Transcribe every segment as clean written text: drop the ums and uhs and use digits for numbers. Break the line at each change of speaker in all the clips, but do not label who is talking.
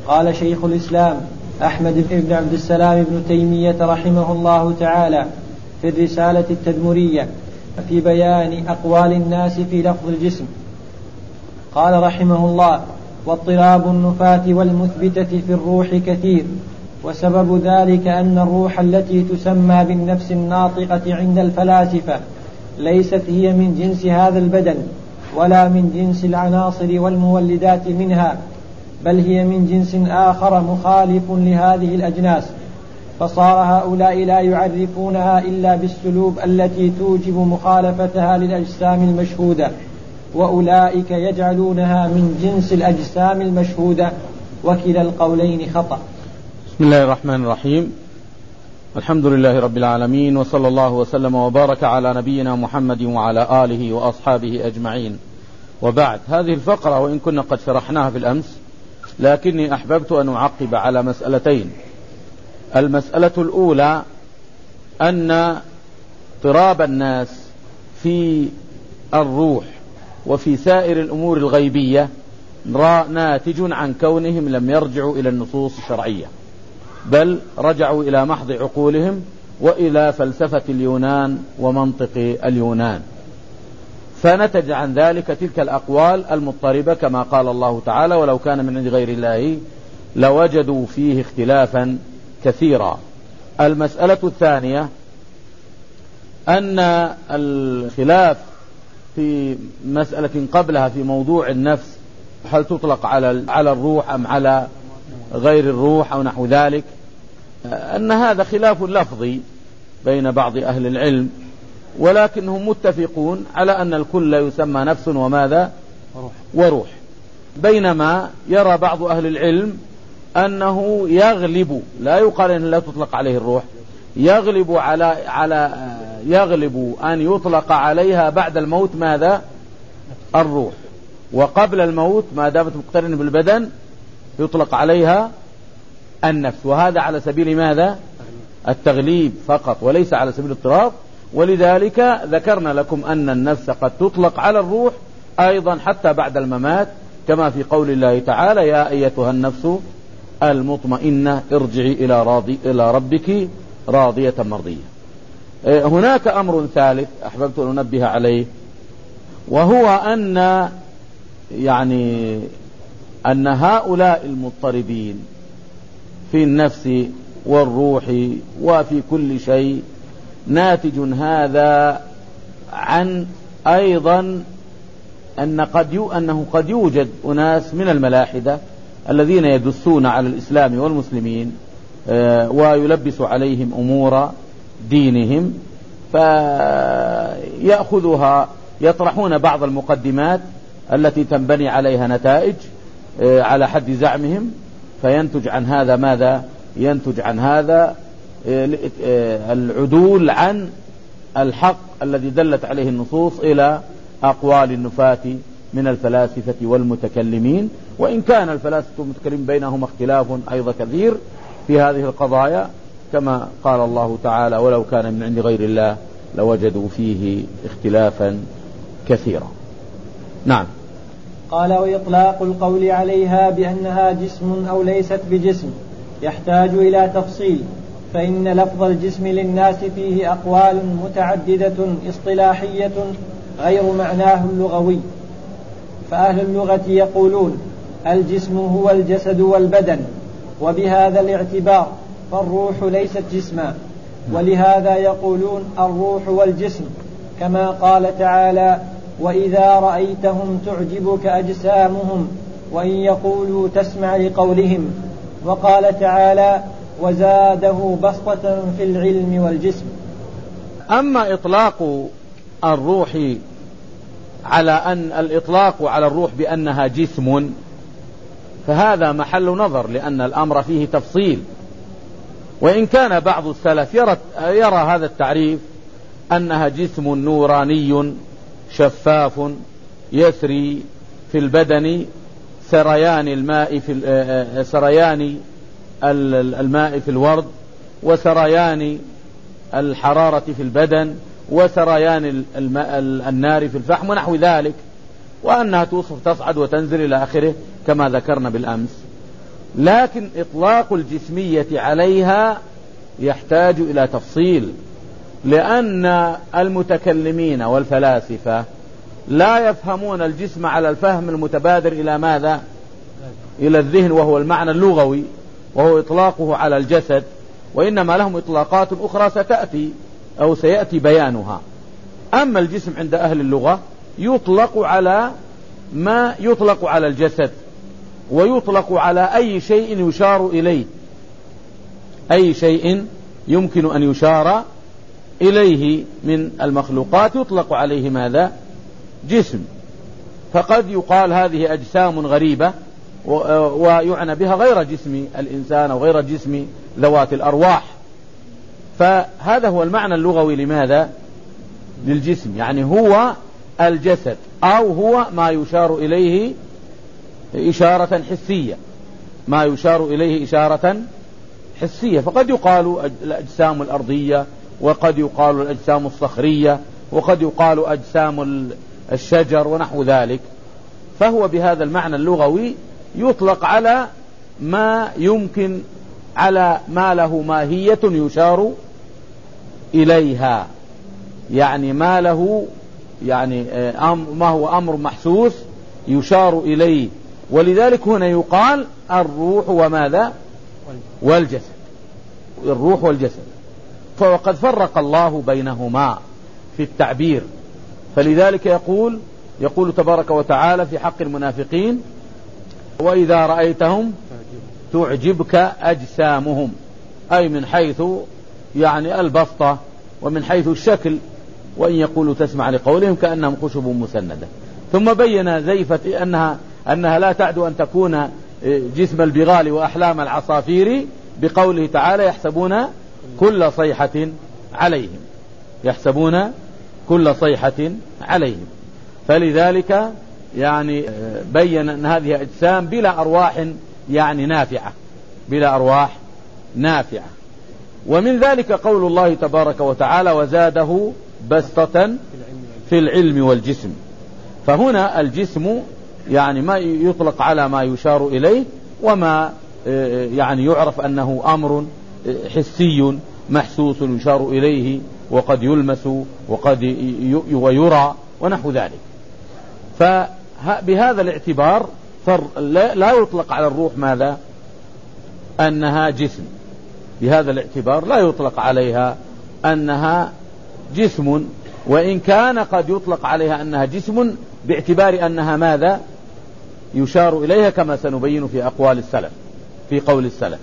قال شيخ الإسلام أحمد بن عبد السلام بن تيمية رحمه الله تعالى في الرسالة التدمرية في بيان أقوال الناس في لفظ الجسم، قال رحمه الله: واضطراب النفاة والمثبتة في الروح كثير، وسبب ذلك أن الروح التي تسمى بالنفس الناطقة عند الفلاسفة ليست هي من جنس هذا البدن ولا من جنس العناصر والمولدات منها، بل هي من جنس آخر مخالف لهذه الأجناس، فصار هؤلاء لا يعرفونها إلا بالسلوب التي توجب مخالفتها للأجسام المشهودة، وأولئك يجعلونها من جنس الأجسام المشهودة، وكلا القولين خطأ.
بسم الله الرحمن الرحيم. الحمد لله رب العالمين، وصلى الله وسلم وبارك على نبينا محمد وعلى آله وأصحابه أجمعين، وبعد. هذه الفقرة وإن كنا قد شرحناها في الأمس، لكني أحببت أن أعقب على مسألتين. المسألة الأولى أن اضطراب الناس في الروح وفي سائر الأمور الغيبية ناتج عن كونهم لم يرجعوا إلى النصوص الشرعية، بل رجعوا إلى محض عقولهم وإلى فلسفة اليونان ومنطق اليونان، فنتج عن ذلك تلك الأقوال المضطربة، كما قال الله تعالى: ولو كان من عند غير الله لوجدوا فيه اختلافا كثيرا. المسألة الثانية أن الخلاف في مسألة قبلها في موضوع النفس، هل تطلق على الروح أم على غير الروح أو نحو ذلك، أن هذا خلاف لفظي بين بعض أهل العلم، ولكنهم متفقون على أن الكل يسمى نفس وماذا وروح، بينما يرى بعض أهل العلم أنه يغلب، لا يقال أن لا تطلق عليه الروح، يغلب أن يطلق عليها بعد الموت ماذا الروح، وقبل الموت ما دامت مقترنة بالبدن يطلق عليها النفس، وهذا على سبيل ماذا التغليب فقط وليس على سبيل الاضطراب. ولذلك ذكرنا لكم أن النفس قد تطلق على الروح أيضا حتى بعد الممات، كما في قول الله تعالى: يا أيتها النفس المطمئنة ارجعي إلى ربك راضية مرضية. هناك أمر ثالث أحببت أن أنبه عليه، وهو أن هؤلاء المضطربين في النفس والروح وفي كل شيء ناتج هذا عن أيضا أنه قد يوجد أناس من الملاحدة الذين يدسون على الإسلام والمسلمين ويلبس عليهم أمور دينهم، فيأخذها يطرحون بعض المقدمات التي تنبني عليها نتائج على حد زعمهم، فينتج عن هذا ماذا؟ ينتج عن هذا العدول عن الحق الذي دلت عليه النصوص إلى أقوال النفاة من الفلاسفة والمتكلمين، وإن كان الفلاسفة والمتكلمين بينهم اختلاف أيضا كثير في هذه القضايا، كما قال الله تعالى: ولو كان من عند غير الله لوجدوا فيه اختلافا كثيرا. نعم.
قال: وإطلاق القول عليها بأنها جسم أو ليست بجسم يحتاج إلى تفصيل، فإن لفظ الجسم للناس فيه أقوال متعددة اصطلاحية غير معناه اللغوي، فأهل اللغة يقولون الجسم هو الجسد والبدن، وبهذا الاعتبار فالروح ليست جسما، ولهذا يقولون الروح والجسم، كما قال تعالى: وإذا رأيتهم تعجبك أجسامهم وإن يقولوا تسمع لقولهم، وقال تعالى: وزاده بسطة في العلم والجسم.
أما إطلاق الروح الإطلاق على الروح بأنها جسم، فهذا محل نظر، لأن الأمر فيه تفصيل، وإن كان بعض السلف يرى هذا التعريف أنها جسم نوراني شفاف يسري في البدن سريان الماء في الورد، وسريان الحرارة في البدن، وسريان النار في الفحم ونحو ذلك، وأنها تصعد وتنزل إلى آخره كما ذكرنا بالأمس. لكن إطلاق الجسمية عليها يحتاج إلى تفصيل، لأن المتكلمين والفلاسفة لا يفهمون الجسم على الفهم المتبادر إلى ماذا؟ إلى الذهن، وهو المعنى اللغوي، وهو إطلاقه على الجسد، وإنما لهم إطلاقات أخرى ستأتي أو سيأتي بيانها. أما الجسم عند أهل اللغة يطلق على ما يطلق على الجسد، ويطلق على أي شيء يشار إليه، أي شيء يمكن أن يشار إليه من المخلوقات يطلق عليه ماذا؟ جسم. فقد يقال هذه أجسام غريبة ويعنى بها غير جسم الإنسان أو غير جسم ذوات الأرواح. فهذا هو المعنى اللغوي لماذا؟ للجسم، يعني هو الجسد أو هو ما يشار إليه إشارة حسية، ما يشار إليه إشارة حسية. فقد يقال الأجسام الأرضية، وقد يقال الأجسام الصخرية، وقد يقال أجسام الشجر ونحو ذلك. فهو بهذا المعنى اللغوي يطلق على ما يمكن، على ما له ماهية يشار إليها، يعني ما له، يعني ما هو أمر محسوس يشار إليه. ولذلك هنا يقال الروح وماذا؟ والجسد، الروح والجسد. فوقد فرق الله بينهما في التعبير، فلذلك يقول تبارك وتعالى في حق المنافقين: وإذا رأيتهم تعجبك أجسامهم، أي من حيث يعني البسطة ومن حيث الشكل، وإن يقولوا تسمع لقولهم كأنهم خشب مسندة. ثم بين زيفة أنها لا تعدو أن تكون جسم البغال وأحلام العصافير بقوله تعالى: يحسبون كل صيحة عليهم، يحسبون كل صيحة عليهم. فلذلك يعني بين أن هذه أجسام بلا أرواح يعني نافعة، بلا أرواح نافعة. ومن ذلك قول الله تبارك وتعالى: وزاده بسطة في العلم والجسم. فهنا الجسم يعني ما يطلق على ما يشار إليه، وما يعني يعرف أنه أمر حسي محسوس يشار إليه، وقد يلمس وقد يرى ونحو ذلك. فبهذا الاعتبار لا يطلق على الروح ماذا؟ أنها جسم. بهذا الاعتبار لا يطلق عليها أنها جسم، وإن كان قد يطلق عليها أنها جسم باعتبار أنها ماذا؟ يشار إليها، كما سنبين في أقوال السلف، في قول السلف.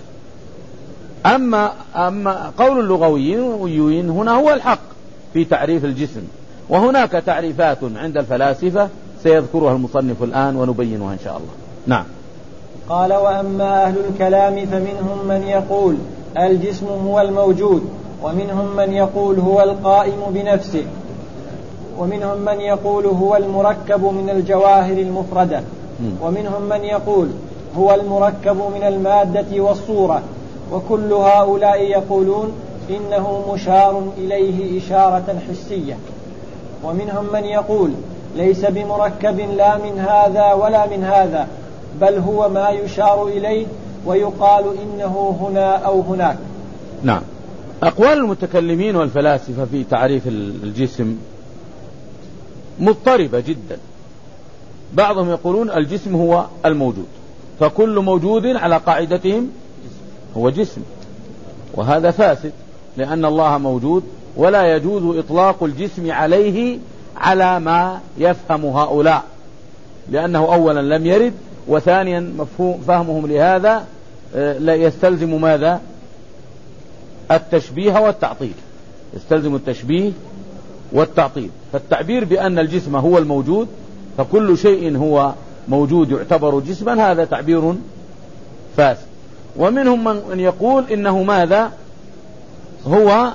أما قول اللغويين هنا هو الحق في تعريف الجسم، وهناك تعريفات عند الفلاسفة سيذكرها المصنف الآن ونبينها إن شاء الله. نعم.
قال: وأما أهل الكلام فمنهم من يقول الجسم هو الموجود، ومنهم من يقول هو القائم بنفسه، ومنهم من يقول هو المركب من الجواهر المفردة، ومنهم من يقول هو المركب من المادة والصورة. وكل هؤلاء يقولون إنه مشار إليه إشارة حسية. ومنهم من يقول ليس بمركب لا من هذا ولا من هذا، بل هو ما يشار إليه ويقال إنه هنا أو هناك.
نعم. أقوال المتكلمين والفلاسفة في تعريف الجسم مضطربة جدا. بعضهم يقولون الجسم هو الموجود، فكل موجود على قاعدتهم هو جسم، وهذا فاسد، لأن الله موجود ولا يجوز إطلاق الجسم عليه على ما يفهم هؤلاء، لأنه أولا لم يرد، وثانيا مفهوم فهمهم لهذا لا يستلزم ماذا؟ التشبيه والتعطيل، يستلزم التشبيه والتعطيل. فالتعبير بأن الجسم هو الموجود، فكل شيء هو موجود يعتبر جسما، هذا تعبير فاسد. ومنهم من يقول إنه ماذا؟ هو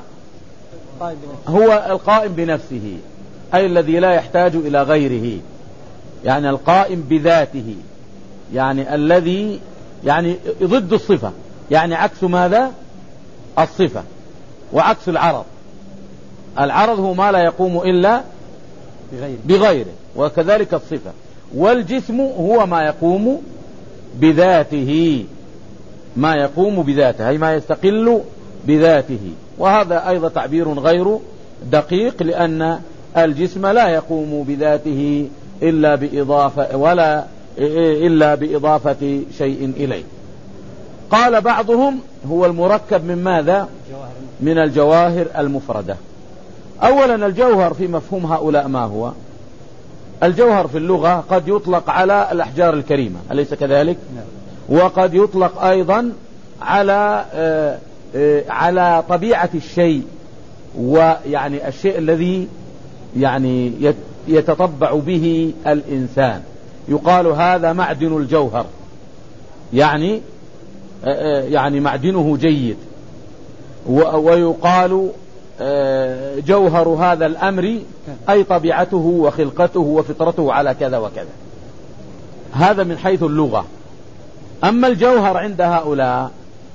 القائم بنفسه، أي الذي لا يحتاج إلى غيره، يعني القائم بذاته، يعني الذي يعني ضد الصفة، يعني عكس ماذا؟ الصفة، وعكس العرض. العرض هو ما لا يقوم إلا بغيره، وكذلك الصفة. والجسم هو ما يقوم بذاته، ما يقوم بذاته أي ما يستقل بذاته. وهذا أيضا تعبير غير دقيق، لأن الجسم لا يقوم بذاته إلا بإضافة شيء إليه. قال بعضهم هو المركب من ماذا؟ من الجواهر المفردة. أولا الجوهر في مفهوم هؤلاء ما هو؟ الجوهر في اللغة قد يطلق على الأحجار الكريمة، أليس كذلك؟ وقد يطلق أيضا على طبيعة الشيء، ويعني الشيء الذي يعني يتطبع به الإنسان، يقال هذا معدن الجوهر، يعني معدنه جيد. ويقال جوهر هذا الأمر أي طبيعته وخلقته وفطرته على كذا وكذا. هذا من حيث اللغة. أما الجوهر عند هؤلاء،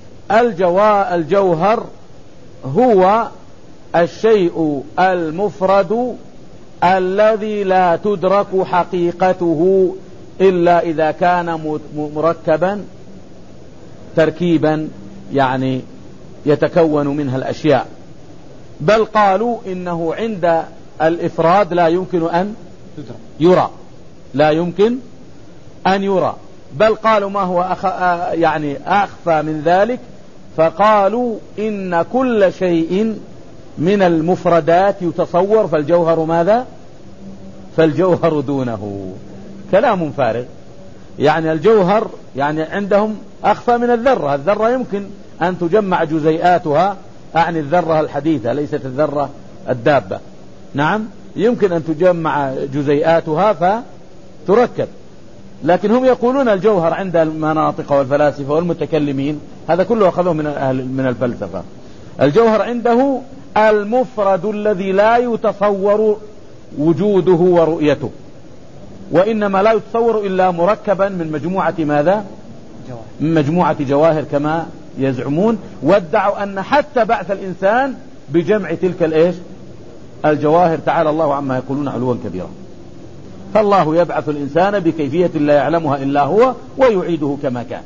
الجوهر هو الشيء المفرد الذي لا تدرك حقيقته إلا إذا كان مركبا تركيبا يعني يتكون منها الأشياء. بل قالوا إنه عند الإفراد لا يمكن أن يرى، لا يمكن أن يرى. بل قالوا ما هو أخفى من ذلك، فقالوا إن كل شيء من المفردات يتصور، فالجوهر ماذا؟ فالجوهر دونه. كلام فارغ. يعني الجوهر يعني عندهم أخفى من الذرة. الذرة يمكن أن تجمع جزيئاتها، أعني الذرة الحديثة ليست الذرة الدابة، نعم يمكن أن تجمع جزيئاتها فتركب. لكن هم يقولون الجوهر عند المناطق والفلاسفة والمتكلمين، هذا كله أخذوه من الفلسفة. الجوهر عنده المفرد الذي لا يتصور وجوده ورؤيته، وإنما لا يتصور إلا مركبا من مجموعة ماذا؟ من مجموعة جواهر كما يزعمون. وادعوا أن حتى بعث الإنسان بجمع تلك الجواهر. تعالى الله عما يقولون علوا كبيرا. فالله يبعث الإنسان بكيفية لا يعلمها إلا هو ويعيده كما كان.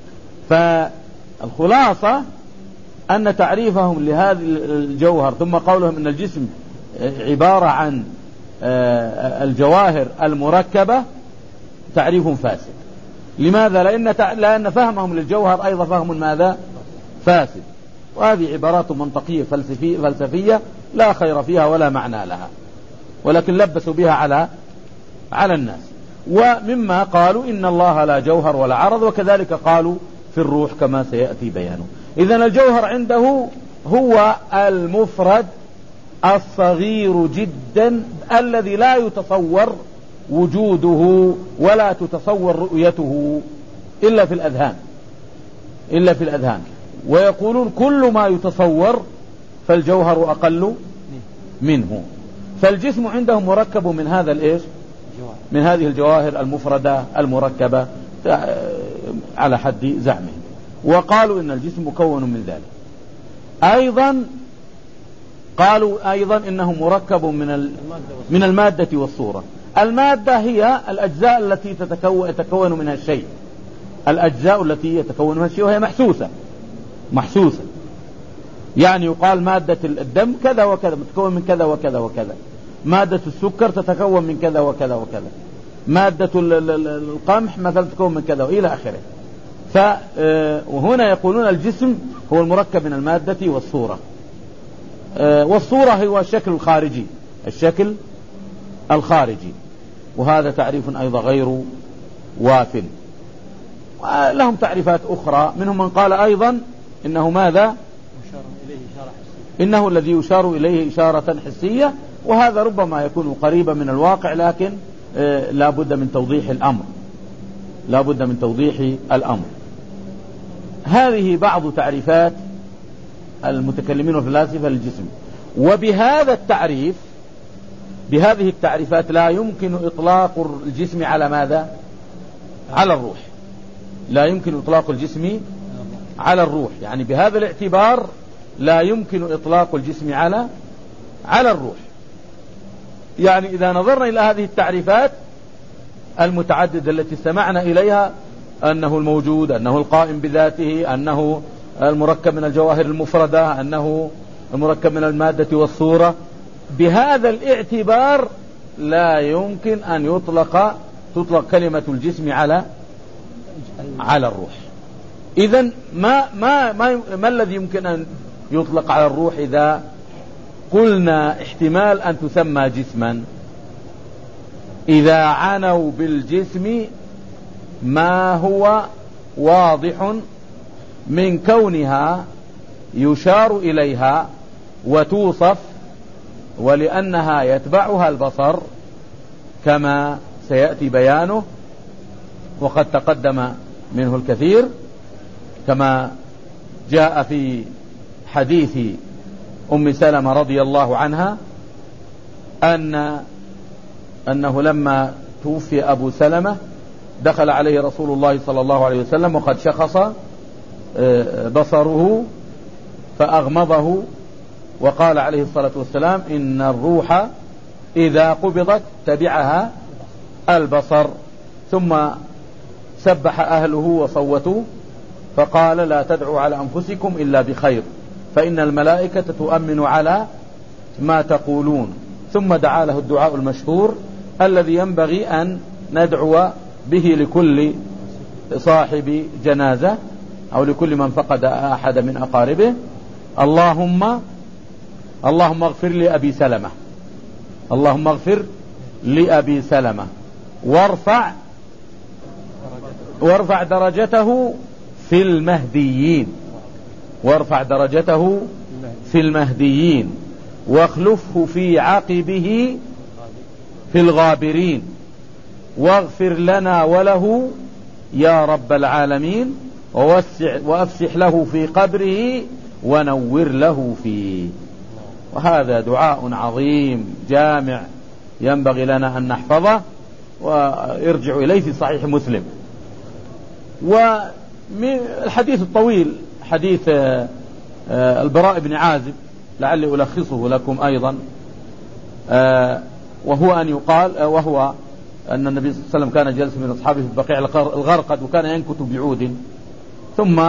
فالخلاصة أن تعريفهم لهذا الجوهر ثم قولهم أن الجسم عبارة عن الجواهر المركبة تعريف فاسد. لماذا؟ لأن فهمهم للجوهر أيضا فهم ماذا؟ فاسد. وهذه عبارات منطقية فلسفية لا خير فيها ولا معنى لها، ولكن لبسوا بها على الناس. ومما قالوا إن الله لا جوهر ولا عرض، وكذلك قالوا في الروح كما سيأتي بيانه. إذن الجوهر عنده هو المفرد الصغير جدا الذي لا يتصور وجوده ولا تتصور رؤيته إلا في الأذهان. ويقولون كل ما يتصور فالجوهر أقل منه. فالجسم عندهم مركب من هذا من هذه الجواهر المفردة المركبة على حد زعمهم. وقالوا إن الجسم مكون من ذلك. قالوا أيضا إنه مركب من المادة والصورة. المادة هي الأجزاء التي يتكون منها الشيء، الأجزاء التي يتكون منها الشيء، وهي محسوسة. يعني يقال مادة الدم كذا وكذا تتكون من كذا وكذا وكذا، مادة السكر تتكون من كذا وكذا وكذا، مادة القمح مثلا تتكون من كذا إلى آخره. وهنا يقولون الجسم هو المركب من المادة والصورة. والصورة هو الشكل الخارجي. وهذا تعريف أيضا غير وافٍ. لهم تعريفات أخرى، منهم من قال أيضا إنه ماذا؟ إنه الذي يشار إليه إشارة حسية. وهذا ربما يكون قريبا من الواقع، لكن لا بد من توضيح الأمر. هذه بعض تعريفات المتكلمين والفلاسفة للجسم. وبهذا التعريف، بهذه التعريفات لا يمكن إطلاق الجسم على ماذا؟ على الروح. لا يمكن إطلاق الجسم على الروح. يعني بهذا الاعتبار لا يمكن إطلاق الجسم على الروح. يعني إذا نظرنا إلى هذه التعريفات المتعددة التي استمعنا إليها، أنه الموجود، أنه القائم بذاته، أنه المركب من الجواهر المفردة، أنه المركب من المادة والصورة. بهذا الاعتبار لا يمكن أن تطلق كلمة الجسم على الروح. إذن ما الذي يمكن أن يطلق على الروح إذا قلنا احتمال أن تسمى جسما؟ إذا عنوا بالجسم ما هو واضح من كونها يشار إليها وتوصف، ولأنها يتبعها البصر كما سيأتي بيانه، وقد تقدم منه الكثير، كما جاء في حديث أم سلمة رضي الله عنها أنه لما توفي أبو سلمة دخل عليه رسول الله صلى الله عليه وسلم وقد شخص بصره فأغمضه، وقال عليه الصلاة والسلام: إن الروح إذا قبضت تبعها البصر. ثم سبح أهله وصوتوا فقال: لا تدعوا على أنفسكم إلا بخير فإن الملائكة تؤمن على ما تقولون. ثم دعا له الدعاء المشهور الذي ينبغي أن ندعو به لكل صاحب جنازة أو لكل من فقد أحد من أقاربه: اللهم اغفر لأبي سلمة، اللهم اغفر لأبي سلمة وارفع درجته في المهديين، وارفع درجته في المهديين واخلفه في عقبه في الغابرين واغفر لنا وله يا رب العالمين وافسح له في قبره ونور له فيه. وهذا دعاء عظيم جامع ينبغي لنا أن نحفظه، ويرجع إليه في صحيح مسلم. ومن الحديث الطويل حديث البراء بن عازب لعلي ألخصه لكم أيضا، وهو أن النبي صلى الله عليه وسلم كان جالس من أصحابه في بقيع الغرقد وكان ينكت بعود، ثم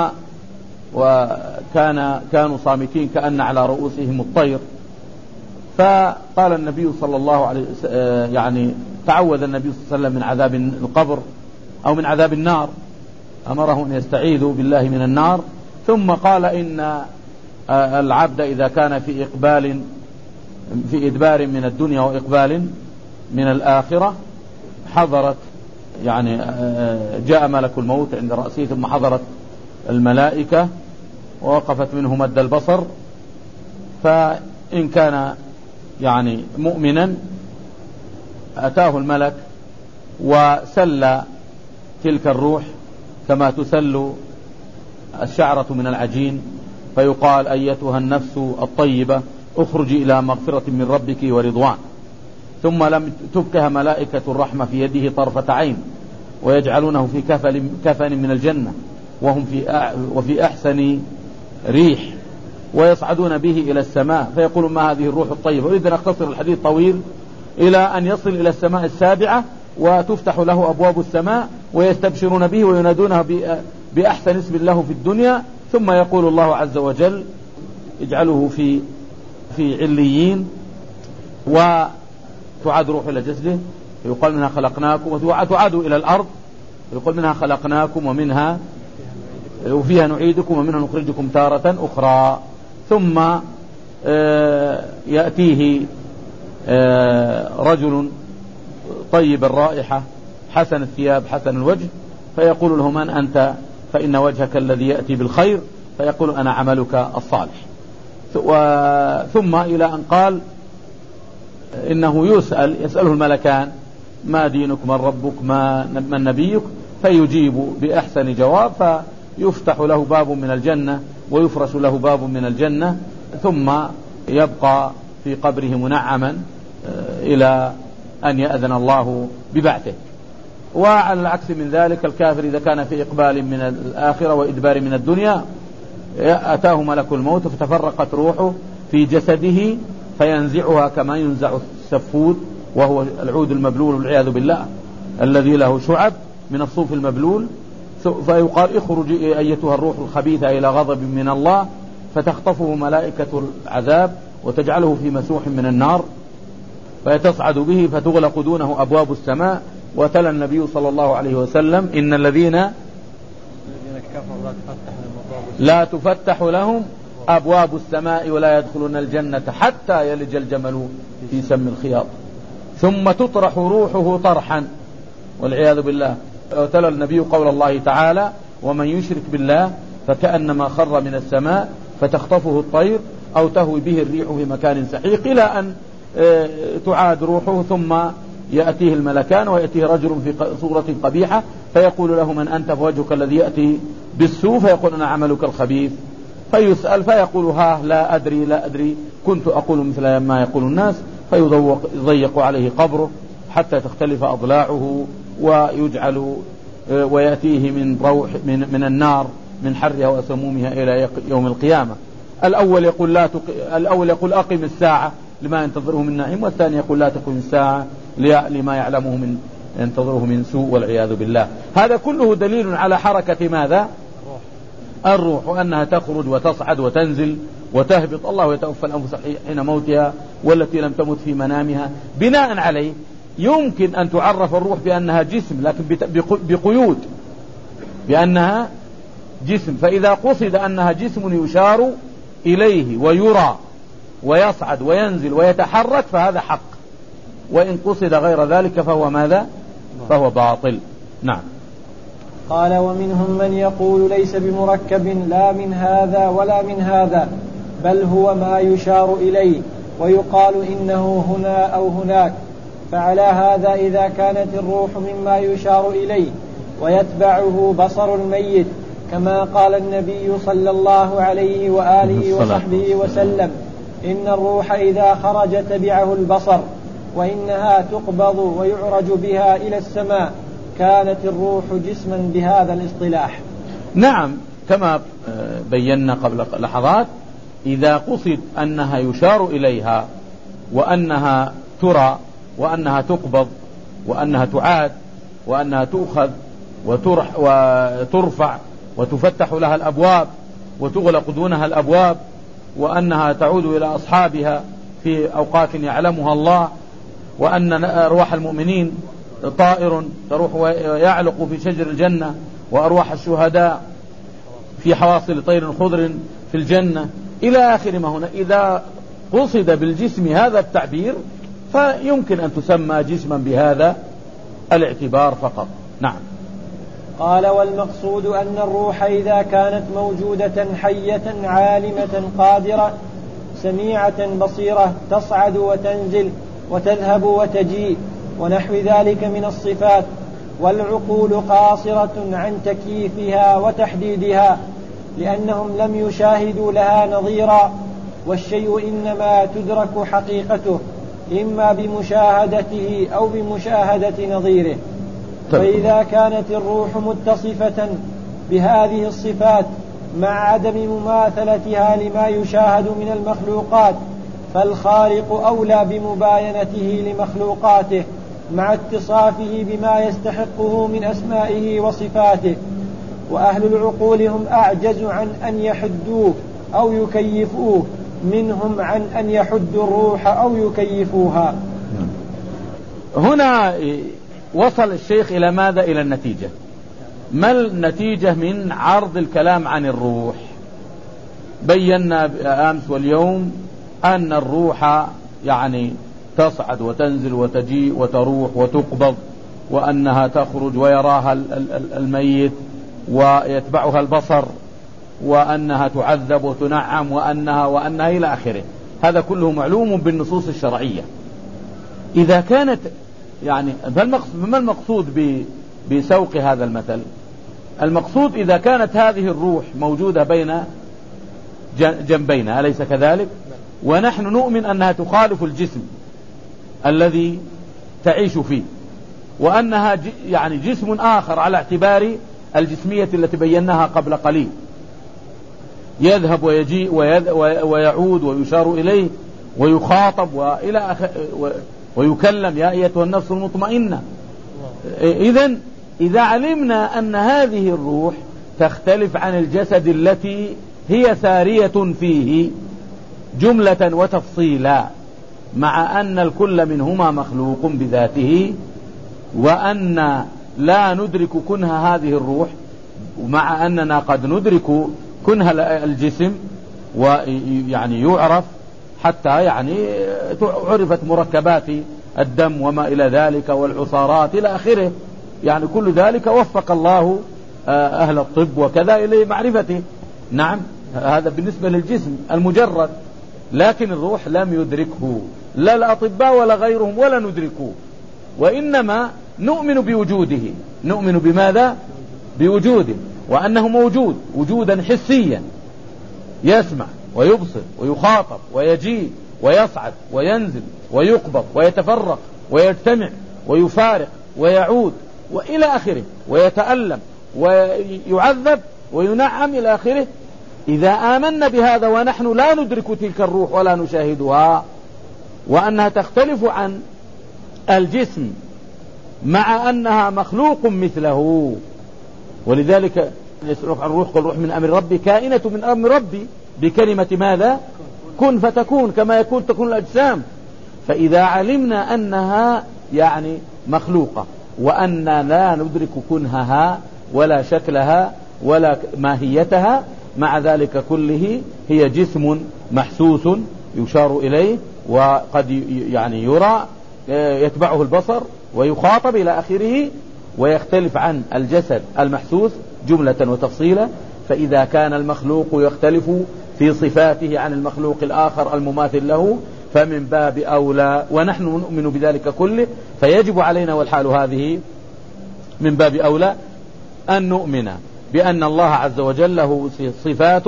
كانوا صامتين كأن على رؤوسهم الطير، فقال النبي صلى الله عليه وسلم يعني تعوذ النبي صلى الله عليه وسلم من عذاب القبر أو من عذاب النار، أمره أن يستعيذوا بالله من النار. ثم قال إن العبد إذا كان في إدبار من الدنيا وإقبال من الآخرة حضرت يعني جاء ملك الموت عند رأسه، ثم حضرت الملائكة ووقفت منه مد البصر، فإن كان يعني مؤمنا أتاه الملك وسل تلك الروح كما تسل الشعرة من العجين، فيقال: أيتها النفس الطيبة اخرجي إلى مغفرة من ربك ورضوان. ثم لم تبكها ملائكة الرحمة في يده طرفة عين، ويجعلونه في كفن من الجنة وفي أحسن ريح، ويصعدون به إلى السماء فيقول: ما هذه الروح الطيبة. وإذا نختصر الحديث طويل إلى أن يصل إلى السماء السابعة وتفتح له أبواب السماء ويستبشرون به وينادونه بأحسن اسم له في الدنيا، ثم يقول الله عز وجل: اجعله في عليين، وتعاد روح إلى جسده، يقال: منها خلقناكم، وتعاد إلى الأرض، يقول: منها خلقناكم وفيها نعيدكم ومنها نخرجكم تارة أخرى. ثم يأتيه رجل طيب الرائحة حسن الثياب حسن الوجه، فيقول له: من أنت؟ فإن وجهك الذي يأتي بالخير، فيقول: أنا عملك الصالح. ثم إلى أن قال إنه يسأله الملكان: ما دينك، من ربك، من نبيك؟ فيجيب بأحسن جواب، فيفتح له باب من الجنة ويفرش له باب من الجنة، ثم يبقى في قبره منعما إلى أن يأذن الله ببعثه. وعلى العكس من ذلك الكافر إذا كان في إقبال من الآخرة وإدبار من الدنيا أتاه ملك الموت فتفرقت روحه في جسده فينزعها كما ينزع السفود، وهو العود المبلول والعياذ بالله الذي له شعب من الصوف المبلول، فيقال اخرج أيتها الروح الخبيثة إلى غضب من الله، فتخطفه ملائكة العذاب وتجعله في مسوح من النار، فتصعد به فتغلق دونه أبواب السماء. وتلا النبي صلى الله عليه وسلم إن الذين لا تفتح لهم أبواب السماء ولا يدخلون الجنة حتى يلج الجمل في سم الخياط، ثم تطرح روحه طرحا والعياذ بالله. وتلا النبي قول الله تعالى ومن يشرك بالله فكأنما خر من السماء فتخطفه الطير أو تهوي به الريح في مكان سحيق، إلى أن تعاد روحه ثم يأتيه الملكان ويأتيه رجل في صورة قبيحة فيقول له من أنت؟ فوجهك الذي يأتي بالسوء، فيقول أنا عملك الخبيث، فيسأل فيقول ها لا أدري كنت أقول مثل ما يقول الناس، فيضيق عليه قبره حتى تختلف أضلاعه ويجعل ويأتيه من روح من النار من حرها وسمومها إلى يوم القيامة. الأول يقول أقم الساعة لما ينتظره من نعيم، والثاني يقول لا تقم الساعة لما يعلمه من ينتظره من سوء والعياذ بالله. هذا كله دليل على حركة ماذا؟ الروح، وأنها تخرج وتصعد وتنزل وتهبط. الله يتوفى الأنفس حين موتها والتي لم تمت في منامها. بناء عليه يمكن أن تعرف الروح بأنها جسم، لكن بقيود، بأنها جسم. فإذا قصد أنها جسم يشار إليه ويرى ويصعد وينزل ويتحرك فهذا حق، وإن قصد غير ذلك فهو ماذا؟ فهو باطل. نعم.
قال ومنهم من يقول ليس بمركب لا من هذا ولا من هذا، بل هو ما يشار إليه ويقال إنه هنا أو هناك. فعلى هذا إذا كانت الروح مما يشار إليه ويتبعه بصر الميت كما قال النبي صلى الله عليه وآله وصحبه وسلم إن الروح إذا خرج تبعه البصر، وإنها تقبض ويعرج بها إلى السماء، كانت الروح جسما بهذا الاصطلاح.
نعم، كما بينا قبل لحظات، إذا قصد أنها يشار إليها وأنها ترى وأنها تقبض وأنها تعاد وأنها تؤخذ وترفع وتفتح لها الأبواب وتغلق دونها الأبواب، وأنها تعود إلى أصحابها في أوقات يعلمها الله، وأن أرواح المؤمنين طائر تروح ويعلق في شجر الجنة، وأرواح الشهداء في حواصل طير خضر في الجنة إلى آخر ما هنا. إذا قصد بالجسم هذا التعبير فيمكن أن تسمى جسما بهذا الاعتبار فقط. نعم.
قال والمقصود أن الروح إذا كانت موجودة حية عالمة قادرة سميعة بصيرة تصعد وتنزل وتذهب وتجيء ونحو ذلك من الصفات، والعقول قاصرة عن تكييفها وتحديدها لأنهم لم يشاهدوا لها نظيرا، والشيء إنما تدرك حقيقته إما بمشاهدته أو بمشاهدة نظيره. فإذا كانت الروح متصفة بهذه الصفات مع عدم مماثلتها لما يشاهد من المخلوقات، فالخالق أولى بمباينته لمخلوقاته مع اتصافه بما يستحقه من أسمائه وصفاته، وأهل العقول هم أعجز عن أن يحدوه أو يكيفوه منهم عن أن يحدوا الروح أو يكيفوها.
هنا وصل الشيخ إلى ماذا؟ إلى النتيجة. ما النتيجة من عرض الكلام عن الروح؟ بينا أمس واليوم أن الروح يعني تصعد وتنزل وتجيء وتروح وتقبض، وأنها تخرج ويراها الميت ويتبعها البصر، وأنها تعذب وتنعم وأنها إلى آخره. هذا كله معلوم بالنصوص الشرعية. إذا كانت يعني ما المقصود بسوق هذا المثل؟ المقصود إذا كانت هذه الروح موجودة بين جنبينا، أليس كذلك؟ ونحن نؤمن أنها تخالف الجسم الذي تعيش فيه، وأنها يعني جسم آخر على اعتبار الجسمية التي بيناها قبل قليل، يذهب ويجيء ويعود ويشار إليه ويخاطب ويكلم يا أيتها النفس المطمئنة. إذن إذا علمنا أن هذه الروح تختلف عن الجسد التي هي سارية فيه جملة وتفصيلا، مع أن الكل منهما مخلوق بذاته، وأن لا ندرك كنه هذه الروح، ومع أننا قد ندرك كنه الجسم، ويعني يعرف حتى يعني عرفت مركبات الدم وما إلى ذلك والعصارات إلى آخره، يعني كل ذلك وفق الله أهل الطب وكذا إلى معرفته. نعم، هذا بالنسبة للجسم المجرد، لكن الروح لم يدركه لا الأطباء ولا غيرهم، ولا ندركه، وإنما نؤمن بوجوده. نؤمن بماذا؟ بوجوده، وأنه موجود وجودا حسيا، يسمع ويبصر ويخاطب ويجيء ويصعد وينزل ويقبض ويتفرق ويجتمع ويفارق ويعود وإلى آخره، ويتألم ويعذب وينعم إلى آخره. إذا آمنا بهذا ونحن لا ندرك تلك الروح ولا نشاهدها، وأنها تختلف عن الجسم مع أنها مخلوق مثله، ولذلك يسألك عن الروح قل روح من أمر ربي، كائنة من أمر ربي بكلمة ماذا؟ كن فتكون، كما يكون تكون الأجسام. فإذا علمنا أنها يعني مخلوقة، وأن لا ندرك كنهها ولا شكلها ولا ماهيتها، مع ذلك كله هي جسم محسوس يشار إليه، وقد يعني يرى يتبعه البصر ويخاطب إلى آخره، ويختلف عن الجسد المحسوس جملة وتفصيلا. فإذا كان المخلوق يختلف في صفاته عن المخلوق الآخر المماثل له، فمن باب أولى، ونحن نؤمن بذلك كله، فيجب علينا والحال هذه من باب أولى أن نؤمن بأن الله عز وجل له صفات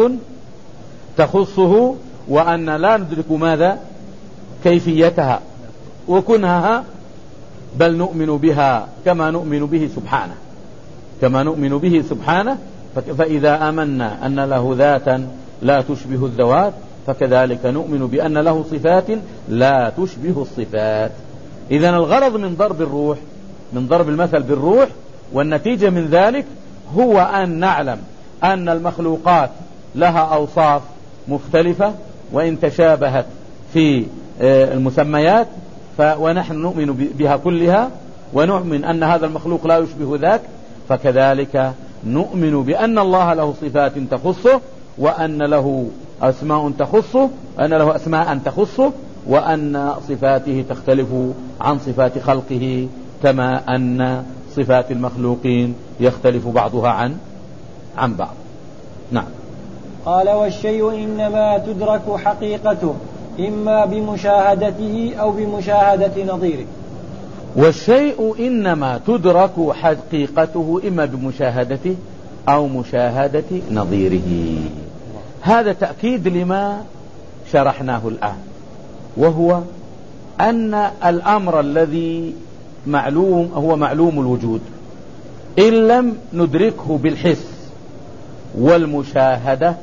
تخصه، وأن لا ندرك ماذا؟ كيفيتها وكنهها، بل نؤمن بها كما نؤمن به سبحانه، كما نؤمن به سبحانه. فإذا آمنا أن له ذاتا لا تشبه الذوات، فكذلك نؤمن بأن له صفات لا تشبه الصفات. إذن الغرض من ضرب الروح، من ضرب المثل بالروح، والنتيجة من ذلك هو أن نعلم أن المخلوقات لها أوصاف مختلفة وإن تشابهت في المسميات، ونحن نؤمن بها كلها، ونؤمن أن هذا المخلوق لا يشبه ذاك. فكذلك نؤمن بأن الله له صفات تخصه، وأن له أسماء تخصه، أن له أسماء تخصه، وأن صفاته تختلف عن صفات خلقه، كما أن صفات المخلوقين يختلف بعضها عن بعض. نعم.
قال: والشيء إنما تدرك حقيقته إما بمشاهدته أو بمشاهدة نظيره.
والشيء إنما تدرك حقيقته إما بمشاهدته أو مشاهدة نظيره. هذا تأكيد لما شرحناه الآن، وهو أن الأمر الذي معلوم هو معلوم الوجود، إن لم ندركه بالحس والمشاهدة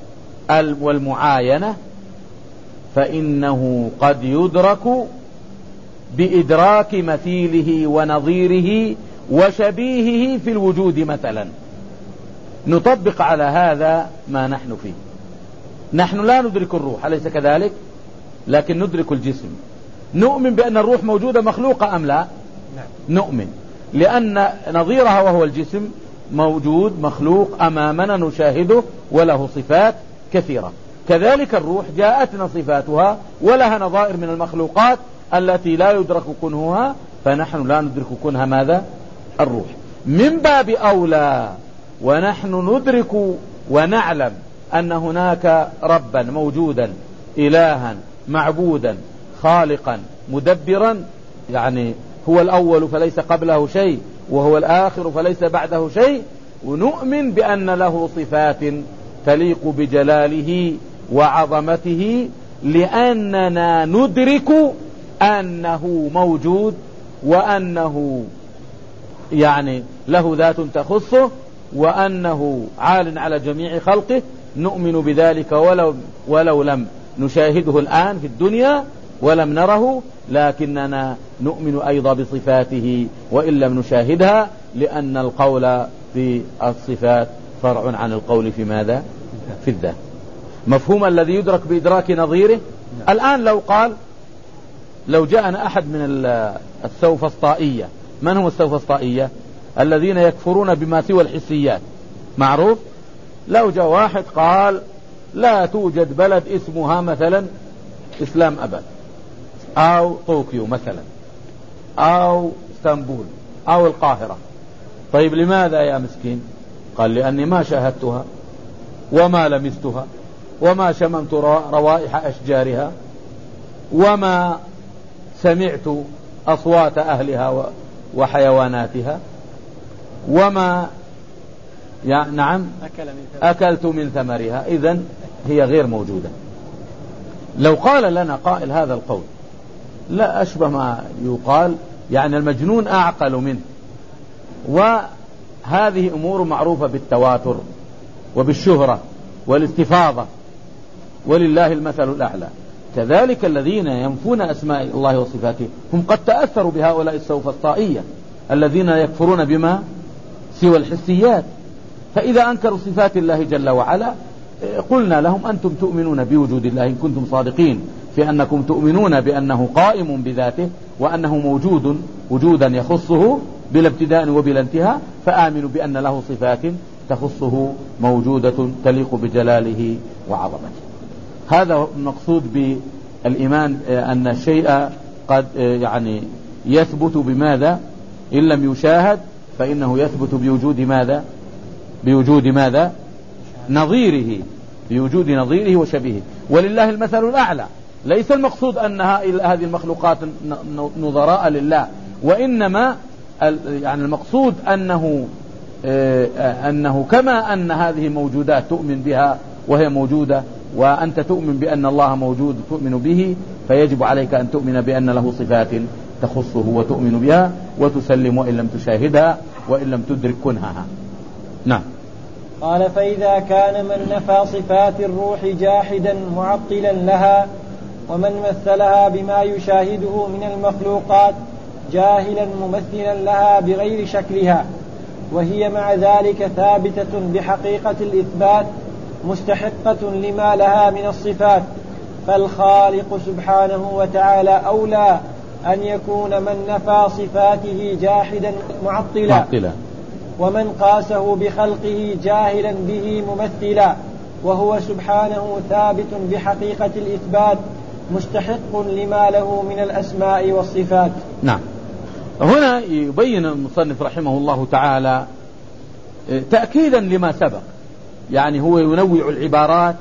والمعاينة، فإنه قد يدرك بإدراك مثيله ونظيره وشبيهه في الوجود. مثلا نطبق على هذا ما نحن فيه. نحن لا ندرك الروح، أليس كذلك؟ لكن ندرك الجسم. نؤمن بأن الروح موجودة مخلوقة أم لا؟ نؤمن، لأن نظيرها وهو الجسم موجود مخلوق أمامنا نشاهده، وله صفات كثيرة. كذلك الروح جاءتنا صفاتها ندرها نظائر من المخلوقات التي لا يدرك كنهها، فنحن لا ندرك كنها ماذا؟ الروح. من باب أولى ونحن ندرك ونعلم أن هناك ربا موجودا، إلها معبودا، خالقا مدبرا، يعني هو الأول فليس قبله شيء، وهو الآخر فليس بعده شيء، ونؤمن بأن له صفات تليق بجلاله وعظمته، لأننا ندرك أنه موجود، وأنه يعني له ذات تخصه، وأنه عال على جميع خلقه. نؤمن بذلك ولو لم نشاهده الآن في الدنيا، ولم نره، لكننا نؤمن أيضا بصفاته وإن لم نشاهدها، لأن القول في الصفات فرع عن القول في ماذا؟ في الذات. مفهوم الذي يدرك بإدراك نظيره. الآن لو جاءنا أحد من السوفسطائية. من هم السوفسطائية؟ الذين يكفرون بما سوى الحسيات، معروف. لو جاء واحد قال لا توجد بلد اسمها مثلا إسلام أبد، أو طوكيو مثلا، أو اسطنبول، أو القاهرة. طيب لماذا يا مسكين؟ قال لأني ما شاهدتها وما لمستها وما شممت روائح أشجارها وما سمعت أصوات أهلها وحيواناتها وما أكلت من ثمرها، إذن هي غير موجودة. لو قال لنا قائل هذا القول لا أشبه ما يقال يعني المجنون أعقل منه، وهذه أمور معروفة بالتواتر وبالشهرة والاستفاضة، ولله المثل الأعلى. كذلك الذين ينفون أسماء الله وصفاته هم قد تأثروا بهؤلاء السوفسطائية الذين يكفرون بما سوى الحسيات. فإذا أنكروا صفات الله جل وعلا قلنا لهم أنتم تؤمنون بوجود الله إن كنتم صادقين في أنكم تؤمنون بأنه قائم بذاته وأنه موجود وجودا يخصه بلا ابتداء وبلا انتهاء، فآمنوا بأن له صفات تخصه موجودة تليق بجلاله وعظمته. هذا المقصود بالإيمان، أن الشيء قد يعني يثبت بماذا؟ إن لم يشاهد فإنه يثبت بوجود ماذا؟ بوجود ماذا؟ نظيره، بوجود نظيره وشبيهه. ولله المثل الأعلى. ليس المقصود أن هذه المخلوقات نظراء لله، وإنما يعني المقصود أنه كما أن هذه موجودات تؤمن بها وهي موجودة، وأنت تؤمن بأن الله موجود تؤمن به، فيجب عليك أن تؤمن بأن له صفات تخصه وتؤمن بها وتسلم وإن لم تشاهدها وإن لم تدرك كنهها. نعم.
قال فإذا كان من نفى صفات الروح جاحدا معطلا لها، ومن مثلها بما يشاهده من المخلوقات جاهلا ممثلا لها بغير شكلها، وهي مع ذلك ثابتة بحقيقة الإثبات مستحقة لما لها من الصفات، فالخالق سبحانه وتعالى أولى أن يكون من نفى صفاته جاحدا معطلا، ومن قاسه بخلقه جاهلا به ممثلا، وهو سبحانه ثابت بحقيقة الإثبات مستحق لما له من الأسماء والصفات.
نعم. هنا يبين المصنف رحمه الله تعالى تأكيدا لما سبق، يعني هو ينوع العبارات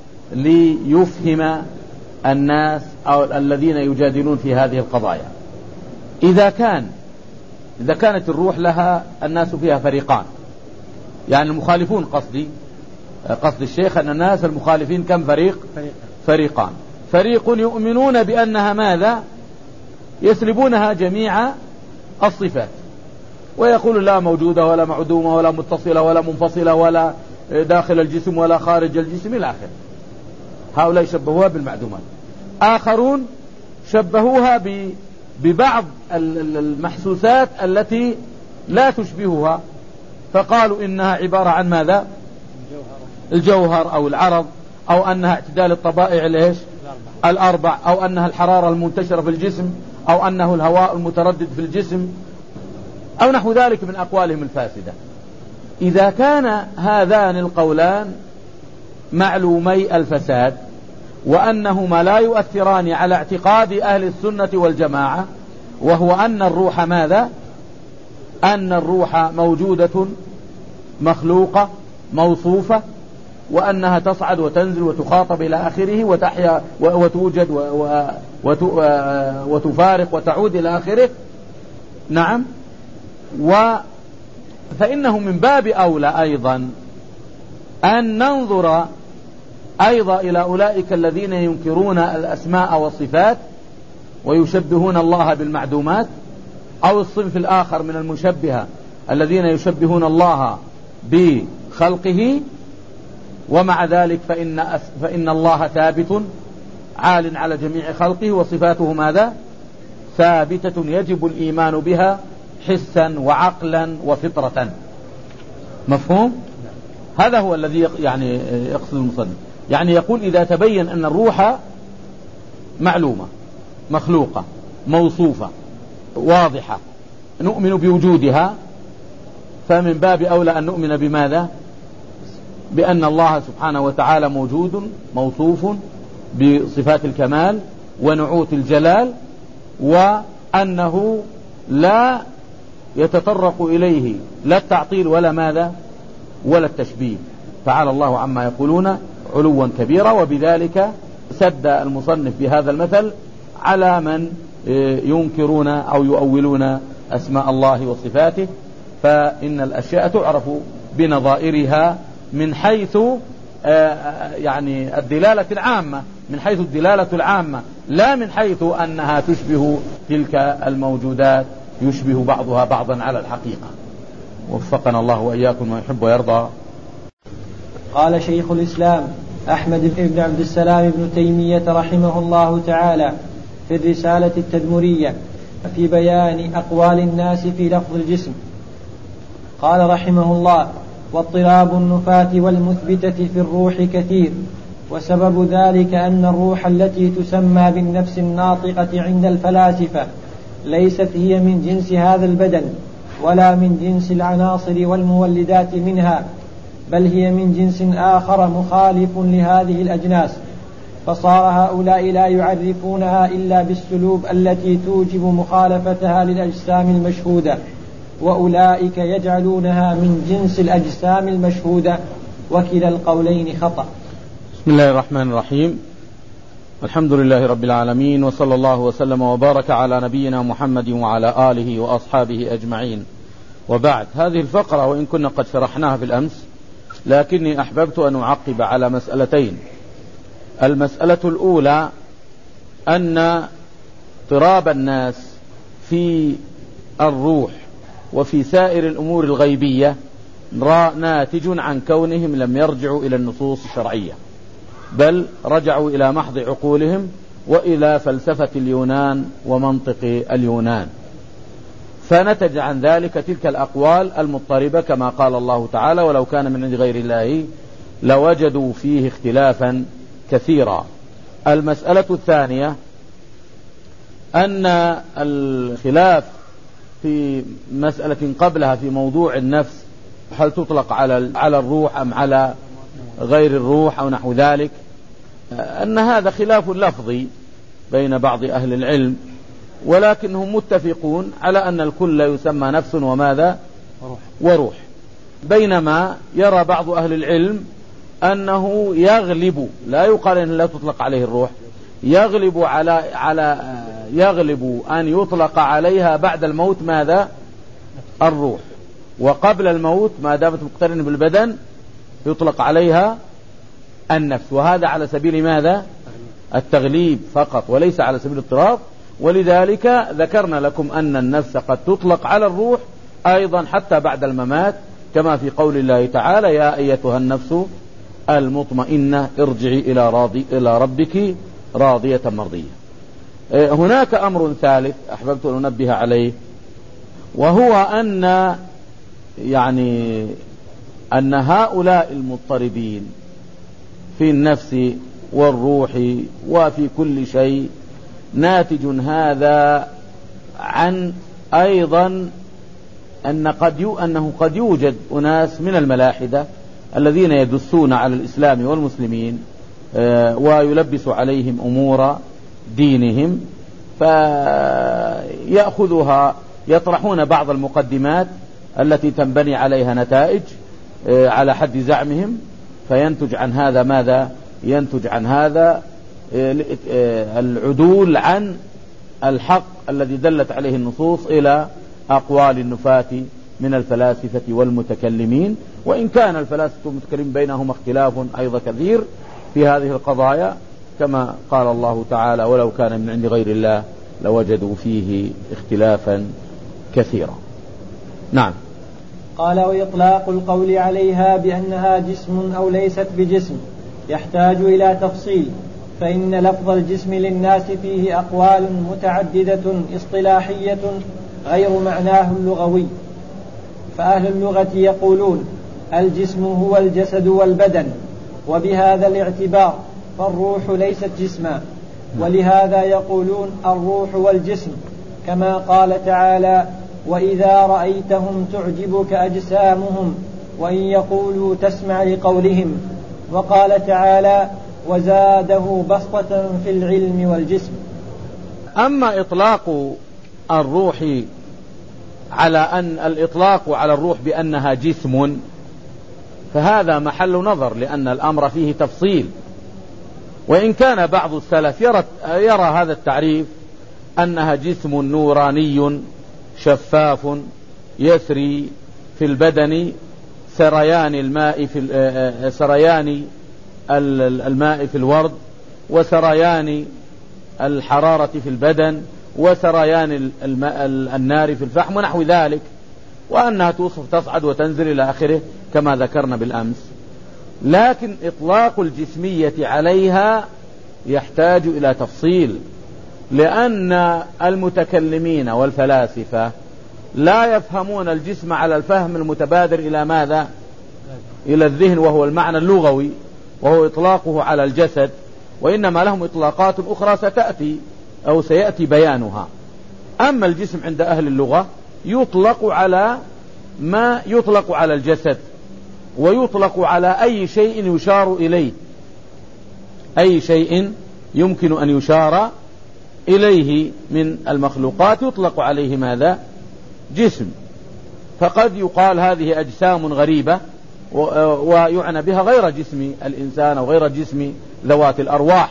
ليفهم الناس أو الذين يجادلون في هذه القضايا. إذا كانت الروح لها الناس فيها فريقان، يعني المخالفون قصد الشيخ أن الناس المخالفين كم فريقان. فريق يؤمنون بأنها ماذا؟ يسلبونها جميع الصفات ويقول لا موجودة ولا معدومة ولا متصلة ولا منفصلة ولا داخل الجسم ولا خارج الجسم إلى آخره. هؤلاء شبهوها بالمعدومات. آخرون شبهوها ببعض المحسوسات التي لا تشبهها، فقالوا إنها عبارة عن ماذا؟ الجوهر أو العرض، أو أنها اعتدال الطبائع الأربع، أو أنها الحرارة المنتشرة في الجسم، أو أنه الهواء المتردد في الجسم، أو نحو ذلك من أقوالهم الفاسدة. إذا كان هذان القولان معلومي الفساد وأنهما لا يؤثران على اعتقاد أهل السنة والجماعة، وهو أن الروح ماذا؟ أن الروح موجودة مخلوقة موصوفة، وأنها تصعد وتنزل وتخاطب إلى آخره وتحيا وتوجد وتفارق وتعود إلى آخره. نعم. فإنه من باب أولى أيضا أن ننظر أيضا إلى أولئك الذين ينكرون الأسماء والصفات ويشبهون الله بالمعدومات، أو الصنف الآخر من المشبهة الذين يشبهون الله بخلقه، ومع ذلك فإن الله ثابت عال على جميع خلقه، وصفاته ماذا؟ ثابتة يجب الإيمان بها حسا وعقلا وفطرة. مفهوم؟ هذا هو الذي يعني يقصد المصنف، يعني يقول إذا تبين أن الروح معلومة مخلوقة موصوفة واضحة نؤمن بوجودها، فمن باب أولى أن نؤمن بماذا؟ بأن الله سبحانه وتعالى موجود موصوف بصفات الكمال ونعوت الجلال، وأنه لا يتطرق إليه لا التعطيل ولا ماذا ولا التشبيه، تعالى الله عما يقولون علوا كبيرا. وبذلك سد المصنف بهذا المثل على من ينكرون أو يؤولون أسماء الله وصفاته، فإن الأشياء تعرف بنظائرها من حيث يعني الدلالة العامة، من حيث الدلالة العامة، لا من حيث أنها تشبه تلك الموجودات، يشبه بعضها بعضا على الحقيقة. وفقنا الله وإياكم ويحب ويرضى.
قال شيخ الإسلام أحمد بن عبد السلام بن تيمية رحمه الله تعالى في الرسالة التدمرية في بيان أقوال الناس في لفظ الجسم، قال رحمه الله: واضطراب النفاة والمثبتة في الروح كثير، وسبب ذلك أن الروح التي تسمى بالنفس الناطقة عند الفلاسفة ليست هي من جنس هذا البدن ولا من جنس العناصر والمولدات منها، بل هي من جنس آخر مخالف لهذه الأجناس، فصار هؤلاء لا يعرفونها إلا بالسلوب التي توجب مخالفتها للأجسام المشهودة، وأولئك يجعلونها من جنس الأجسام المشهودة، وكلا القولين خطأ.
بسم الله الرحمن الرحيم، الحمد لله رب العالمين، وصلى الله وسلم وبارك على نبينا محمد وعلى آله وأصحابه أجمعين، وبعد. هذه الفقرة وإن كنا قد شرحناها في الأمس، لكني أحببت أن أعقب على مسألتين. المسألة الأولى أن اضطراب الناس في الروح وفي سائر الأمور الغيبية ناتج عن كونهم لم يرجعوا إلى النصوص الشرعية، بل رجعوا إلى محض عقولهم وإلى فلسفة اليونان ومنطق اليونان، فنتج عن ذلك تلك الأقوال المضطربة، كما قال الله تعالى: ولو كان من عند غير الله لوجدوا فيه اختلافا كثيرا. المسألة الثانية أن الخلاف في مسألة قبلها في موضوع النفس، هل تطلق على الروح أم على غير الروح أو نحو ذلك، أن هذا خلاف لفظي بين بعض أهل العلم، ولكنهم متفقون على أن الكل يسمى نفس وماذا وروح، بينما يرى بعض أهل العلم أنه يغلب، لا يقال أن لا تطلق عليه الروح، يغلب أن يطلق عليها بعد الموت ماذا الروح، وقبل الموت ما دامت مقترنة بالبدن يطلق عليها النفس، وهذا على سبيل ماذا التغليب فقط وليس على سبيل الاضطراب. ولذلك ذكرنا لكم أن النفس قد تطلق على الروح أيضا حتى بعد الممات، كما في قول الله تعالى: يا أيتها النفس المطمئنة ارجعي إلى ربك راضية مرضية. هناك أمر ثالث أحببت أن أنبه عليه، وهو أن هؤلاء المضطربين في النفس والروح وفي كل شيء ناتج هذا عن أيضا أنه قد يوجد أناس من الملاحدة الذين يدسون على الإسلام والمسلمين ويلبس عليهم أمور دينهم، يطرحون بعض المقدمات التي تنبني عليها نتائج على حد زعمهم، فينتج عن هذا ماذا؟ ينتج عن هذا العدول عن الحق الذي دلت عليه النصوص إلى أقوال النفاة من الفلاسفة والمتكلمين، وإن كان الفلاسفة والمتكلمين بينهم اختلاف أيضا كثير في هذه القضايا، كما قال الله تعالى: ولو كان من عند غير الله لوجدوا فيه اختلافا كثيرا. نعم.
قال: وإطلاق القول عليها بأنها جسم أو ليست بجسم يحتاج إلى تفصيل، فإن لفظ الجسم للناس فيه أقوال متعددة اصطلاحية غير معناه اللغوي. فأهل اللغة يقولون الجسم هو الجسد والبدن، وبهذا الاعتبار فالروح ليست جسما، ولهذا يقولون الروح والجسم، كما قال تعالى وإذا رأيتهم تعجبك أجسامهم وإن يقولوا تسمع لقولهم، وقال تعالى وزاده بسطة في العلم والجسم.
أما إطلاق الروح الإطلاق على الروح بأنها جسم فهذا محل نظر، لأن الأمر فيه تفصيل. وإن كان بعض السلف يرى هذا التعريف أنها جسم نوراني شفاف يسري في البدن سريان الماء في الورد، وسريان الحرارة في البدن، وسريان النار في الفحم ونحو ذلك، وأنها توصف تصعد وتنزل إلى آخره كما ذكرنا بالأمس. لكن إطلاق الجسمية عليها يحتاج إلى تفصيل، لأن المتكلمين والفلاسفة لا يفهمون الجسم على الفهم المتبادر إلى ماذا؟ إلى الذهن، وهو المعنى اللغوي، وهو إطلاقه على الجسد، وإنما لهم إطلاقات أخرى ستأتي أو سيأتي بيانها. أما الجسم عند أهل اللغة يطلق على ما يطلق على الجسد، ويطلق على أي شيء يشار إليه، أي شيء يمكن أن يشار إليه من المخلوقات يطلق عليه ماذا؟ جسم. فقد يقال هذه أجسام غريبة ويعنى بها غير جسم الإنسان أو غير جسم ذوات الأرواح.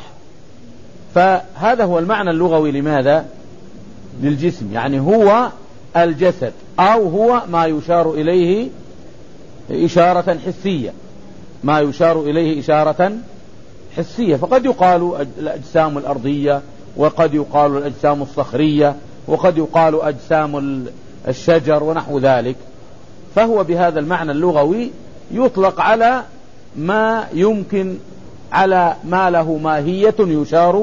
فهذا هو المعنى اللغوي لماذا؟ للجسم، يعني هو الجسد أو هو ما يشار إليه إشارة حسية، ما يشار إليه إشارة حسية. فقد يقال الأجسام الأرضية، وقد يقال الأجسام الصخرية، وقد يقال أجسام الشجر ونحو ذلك. فهو بهذا المعنى اللغوي يطلق على ما يمكن، على ما له ماهية يشار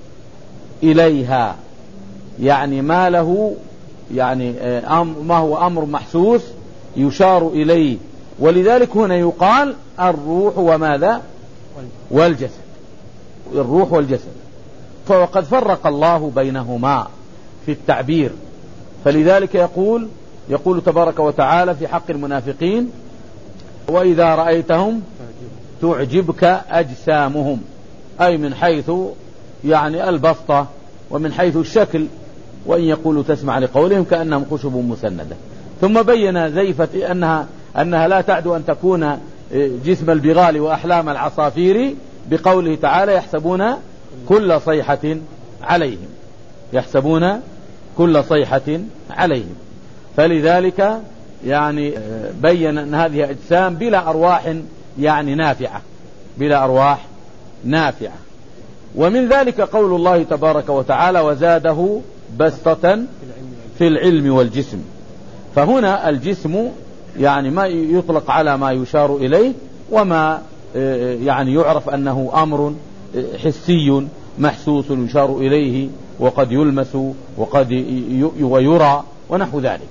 إليها، يعني ما له، يعني ما هو أمر محسوس يشار إليه. ولذلك هنا يقال الروح وماذا؟ والجسد، الروح والجسد. فقد فرق الله بينهما في التعبير، فلذلك يقول تبارك وتعالى في حق المنافقين وإذا رأيتهم تعجبك أجسامهم، أي من حيث يعني البسطة ومن حيث الشكل، وإن يقولوا تسمع لقولهم كأنهم خشب مسندة. ثم بين زيفة أنها لا تعدو أن تكون جسم البغال وأحلام العصافير بقوله تعالى يحسبون كل صيحة عليهم، يحسبون كل صيحة عليهم. فلذلك يعني بين أن هذه أجسام بلا أرواح يعني نافعة، بلا أرواح نافعة. ومن ذلك قول الله تبارك وتعالى وزاده بسطة في العلم والجسم. فهنا الجسم يعني ما يطلق على ما يشار إليه، وما يعني يعرف أنه أمر حسي محسوس يشار إليه، وقد يلمس وقد يرى ونحو ذلك.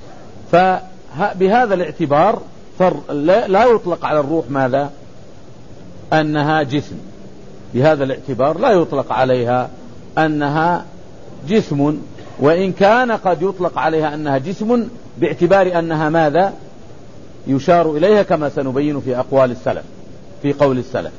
فبهذا الاعتبار لا يطلق على الروح ماذا؟ أنها جسم. بهذا الاعتبار لا يطلق عليها أنها جسم، وإن كان قد يطلق عليها أنها جسم باعتبار أنها ماذا؟ يشار إليها، كما سنبين في أقوال السلف، في قول السلف.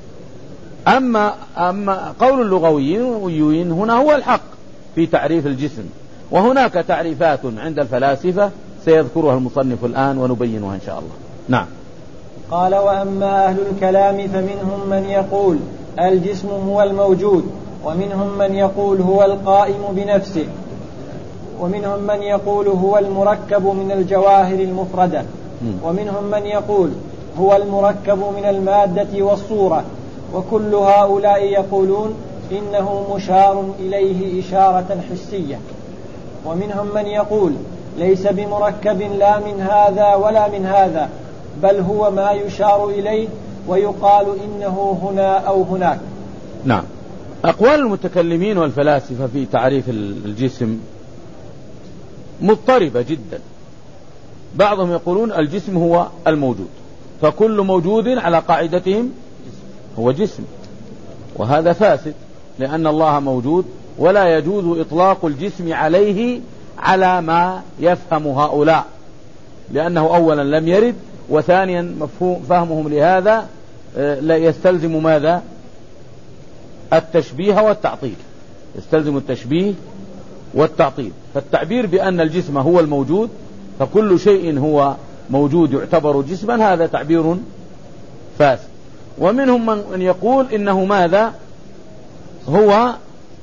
أما قول اللغويين هنا هو الحق في تعريف الجسم، وهناك تعريفات عند الفلاسفة سيذكرها المصنف الآن ونبينها إن شاء الله. نعم.
قال وأما أهل الكلام فمنهم من يقول الجسم هو الموجود، ومنهم من يقول هو القائم بنفسه، ومنهم من يقول هو المركب من الجواهر المفردة، ومنهم من يقول هو المركب من المادة والصورة. وكل هؤلاء يقولون إنه مشار إليه إشارة حسية. ومنهم من يقول ليس بمركب لا من هذا ولا من هذا، بل هو ما يشار إليه ويقال إنه هنا أو هناك.
نعم. أقوال المتكلمين والفلاسفة في تعريف الجسم مضطربة جدا. بعضهم يقولون الجسم هو الموجود، فكل موجود على قاعدتهم هو جسم، وهذا فاسد، لأن الله موجود ولا يجوز إطلاق الجسم عليه على ما يفهم هؤلاء، لأنه أولا لم يرد، وثانيا فهمهم لهذا لا يستلزم ماذا؟ التشبيه والتعطيل، يستلزم التشبيه والتعطيل. فالتعبير بأن الجسم هو الموجود، فكل شيء هو موجود يعتبر جسما، هذا تعبير فاسد. ومنهم من يقول إنه ماذا؟ هو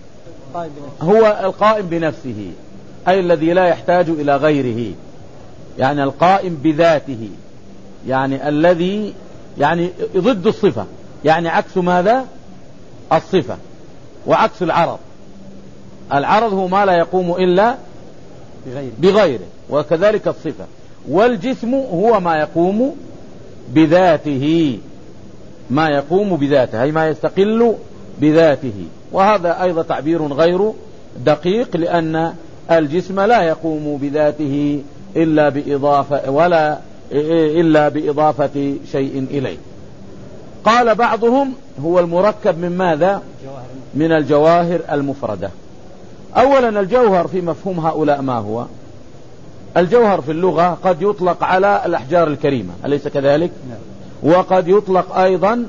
القائم بنفسه، أي الذي لا يحتاج إلى غيره، يعني القائم بذاته، يعني الذي يعني ضد الصفة، يعني عكس ماذا؟ الصفة، وعكس العرض. العرض هو ما لا يقوم إلا بغيره، وكذلك الصفة. والجسم هو ما يقوم بذاته، ما يقوم بذاته، أي ما يستقل بذاته. وهذا أيضا تعبير غير دقيق، لأن الجسم لا يقوم بذاته إلا بإضافة شيء إليه. قال بعضهم هو المركب من ماذا؟ من الجواهر المفردة. أولا الجوهر في مفهوم هؤلاء ما هو؟ الجوهر في اللغة قد يطلق على الأحجار الكريمة، أليس كذلك؟ وقد يطلق أيضا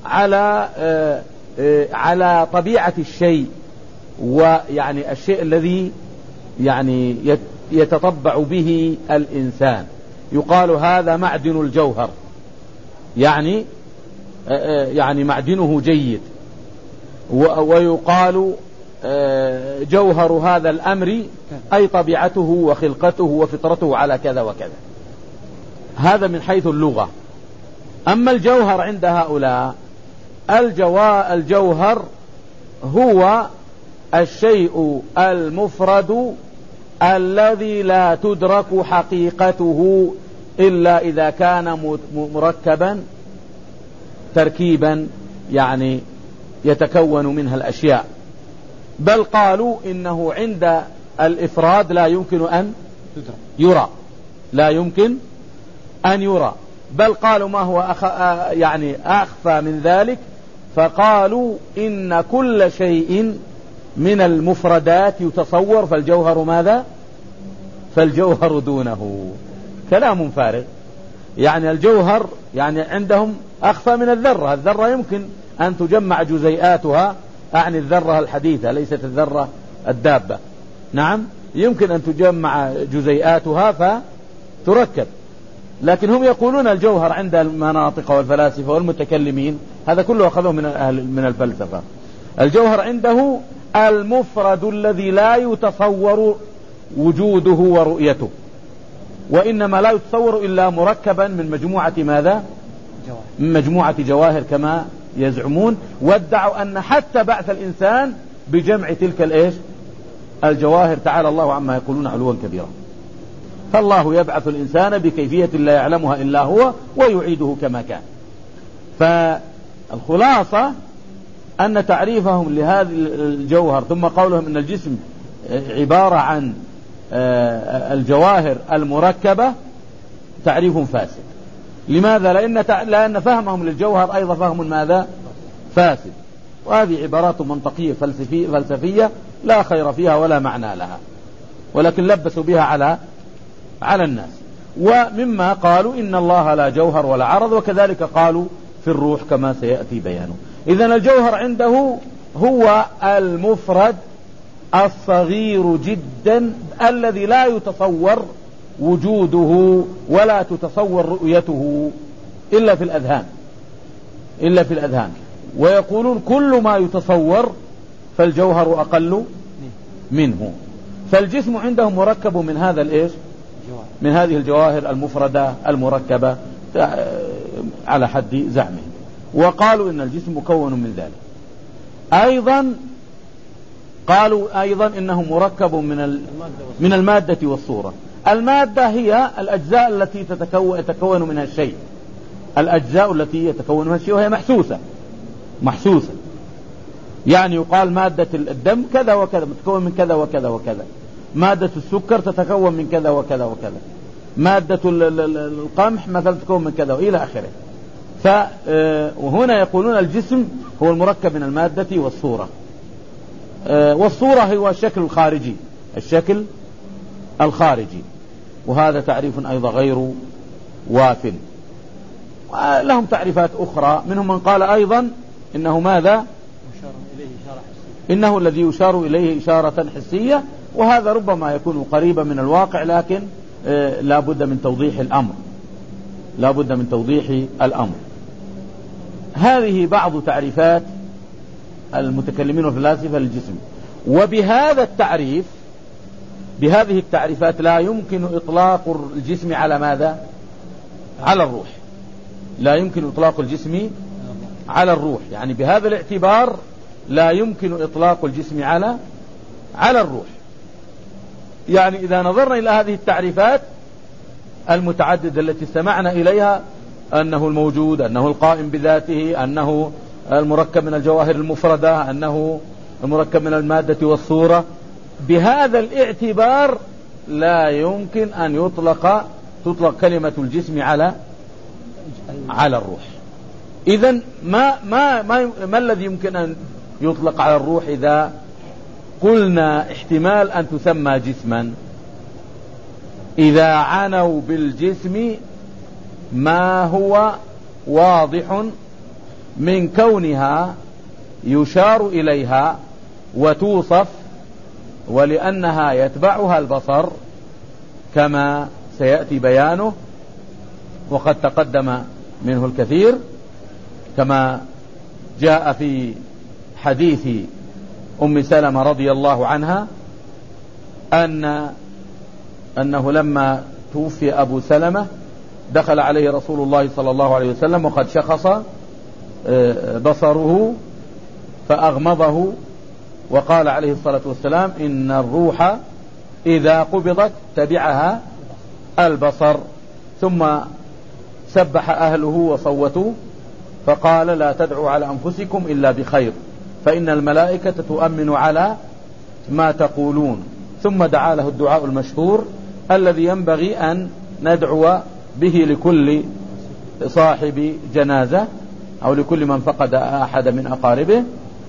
على طبيعة الشيء، ويعني الشيء الذي يعني يتطبع به الإنسان، يقال هذا معدن الجوهر، يعني معدنه جيد. ويقال جوهر هذا الأمر أي طبيعته وخلقته وفطرته على كذا وكذا. هذا من حيث اللغة. أما الجوهر عند هؤلاء، الجوهر هو الشيء المفرد الذي لا تدرك حقيقته إلا إذا كان مركبا تركيبا يعني يتكون منها الأشياء. بل قالوا إنه عند الإفراد لا يمكن أن يرى، لا يمكن أن يرى. بل قالوا ما هو أخفى من ذلك، فقالوا إن كل شيء من المفردات يتصور، فالجوهر ماذا؟ فالجوهر دونه. كلام فارغ. يعني الجوهر يعني عندهم أخفى من الذرة. الذرة يمكن أن تجمع جزيئاتها، أعني الذرة الحديثة ليست الذرة الدابة، نعم، يمكن أن تجمع جزيئاتها فتركب. لكن هم يقولون الجوهر عند المناطق والفلاسفة والمتكلمين، هذا كله أخذوه من الفلسفة. الجوهر عنده المفرد الذي لا يتصور وجوده ورؤيته، وإنما لا يتصور إلا مركبا من مجموعة ماذا؟ من مجموعة جواهر كما يزعمون. وادعوا أن حتى بعث الإنسان بجمع تلك الجواهر، تعالى الله عما يقولون علوا كبيرا. فالله يبعث الإنسان بكيفية لا يعلمها إلا هو ويعيده كما كان. فالخلاصة أن تعريفهم لهذا الجوهر ثم قولهم أن الجسم عبارة عن الجواهر المركبة تعريف فاسد. لماذا؟ لأن فهمهم للجوهر أيضا فهم ماذا؟ فاسد. وهذه عبارات منطقية فلسفية لا خير فيها ولا معنى لها، ولكن لبسوا بها على الناس. ومما قالوا إن الله لا جوهر ولا عرض، وكذلك قالوا في الروح كما سيأتي بيانه. إذن الجوهر عنده هو المفرد الصغير جدا الذي لا يتصور وجوده ولا تتصور رؤيته إلا في الأذهان. ويقولون كل ما يتصور فالجوهر أقل منه. فالجسم عندهم مركب من هذا من هذه الجواهر المفردة المركبة على حد زعمهم. وقالوا إن الجسم مكون من ذلك. قالوا أيضا إنه مركب من المادة والصورة. المادة هي الأجزاء التي يتكون منها الشيء، الأجزاء التي يتكون منها الشيء، وهي محسوسة. يعني يقال مادة الدم كذا وكذا تتكون من كذا وكذا وكذا، مادة السكر تتكون من كذا وكذا وكذا، مادة القمح مثلا تتكون من كذا إلى آخره. وهنا يقولون الجسم هو المركب من المادة والصورة، والصورة هو الشكل الخارجي، الشكل الخارجي، وهذا تعريف أيضا غير وافٍ. لهم تعريفات أخرى، منهم من قال أيضا إنه ماذا؟ إنه الذي يشار إليه إشارة حسية، وهذا ربما يكون قريبا من الواقع، لكن لا بد من توضيح الأمر، لا بد من توضيح الأمر. هذه بعض تعريفات المتكلمين والفلاسفة للجسم. وبهذا التعريف، بهذه التعريفات لا يمكن إطلاق الجسم على ماذا؟ على الروح. لا يمكن إطلاق الجسم على الروح، يعني بهذا الاعتبار لا يمكن إطلاق الجسم على الروح. يعني إذا نظرنا إلى هذه التعريفات المتعددة التي استمعنا إليها، أنه الموجود، أنه القائم بذاته، أنه المركب من الجواهر المفردة، أنه المركب من المادة والصورة، بهذا الاعتبار لا يمكن أن تطلق كلمة الجسم على الروح. إذن ما الذي يمكن أن يطلق على الروح إذا قلنا احتمال أن تسمى جسما؟ إذا عنوا بالجسم ما هو واضح من كونها يشار إليها وتوصف، ولأنها يتبعها البصر كما سيأتي بيانه، وقد تقدم منه الكثير، كما جاء في حديث أم سلمة رضي الله عنها أنه لما توفي أبو سلمة دخل عليه رسول الله صلى الله عليه وسلم وقد شخص بصره فأغمضه، وقال عليه الصلاة والسلام: إن الروح إذا قبضت تبعها البصر. ثم سبح أهله وصوتوا فقال: لا تدعوا على أنفسكم إلا بخير، فإن الملائكة تؤمن على ما تقولون. ثم دعا له الدعاء المشهور الذي ينبغي أن ندعو به لكل صاحب جنازة أو لكل من فقد أحد من أقاربه: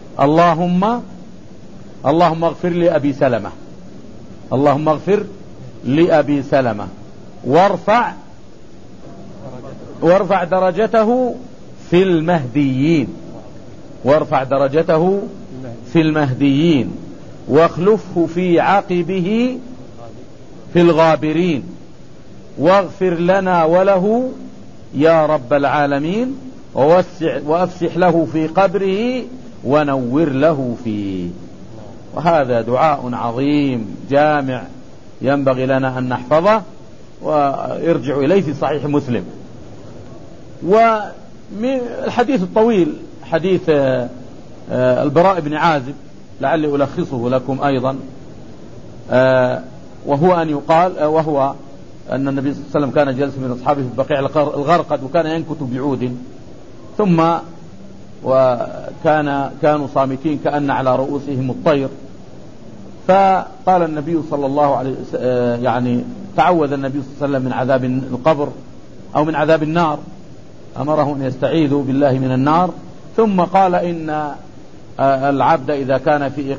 اللهم اغفر لأبي سلمة، اللهم اغفر لأبي سلمة وارفع درجته في المهديين، وارفع درجته في المهديين، واخلفه في عقبه في الغابرين، واغفر لنا وله يا رب العالمين، وافسح له في قبره ونور له فيه. وهذا دعاء عظيم جامع ينبغي لنا أن نحفظه، ويرجع إليه في صحيح مسلم. ومن الحديث الطويل حديث البراء بن عازب لعلي ألخصه لكم أيضا، وهو أن يقال وهو أن النبي صلى الله عليه وسلم كان جالس من أصحابه في بقيع الغرقد، وكان ينكت بعود، ثم كانوا صامتين كأن على رؤوسهم الطير، فقال النبي صلى الله عليه وسلم، يعني تعوذ النبي صلى الله عليه وسلم من عذاب القبر أو من عذاب النار، أمره أن يستعيذوا بالله من النار. ثم قال: إن العبد إذا كان في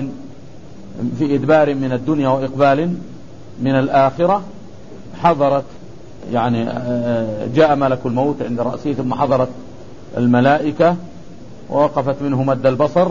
إدبار من الدنيا وإقبال من الآخرة حضرت، يعني جاء ملك الموت عند رأسه، ثم حضرت الملائكة ووقفت منه مد البصر،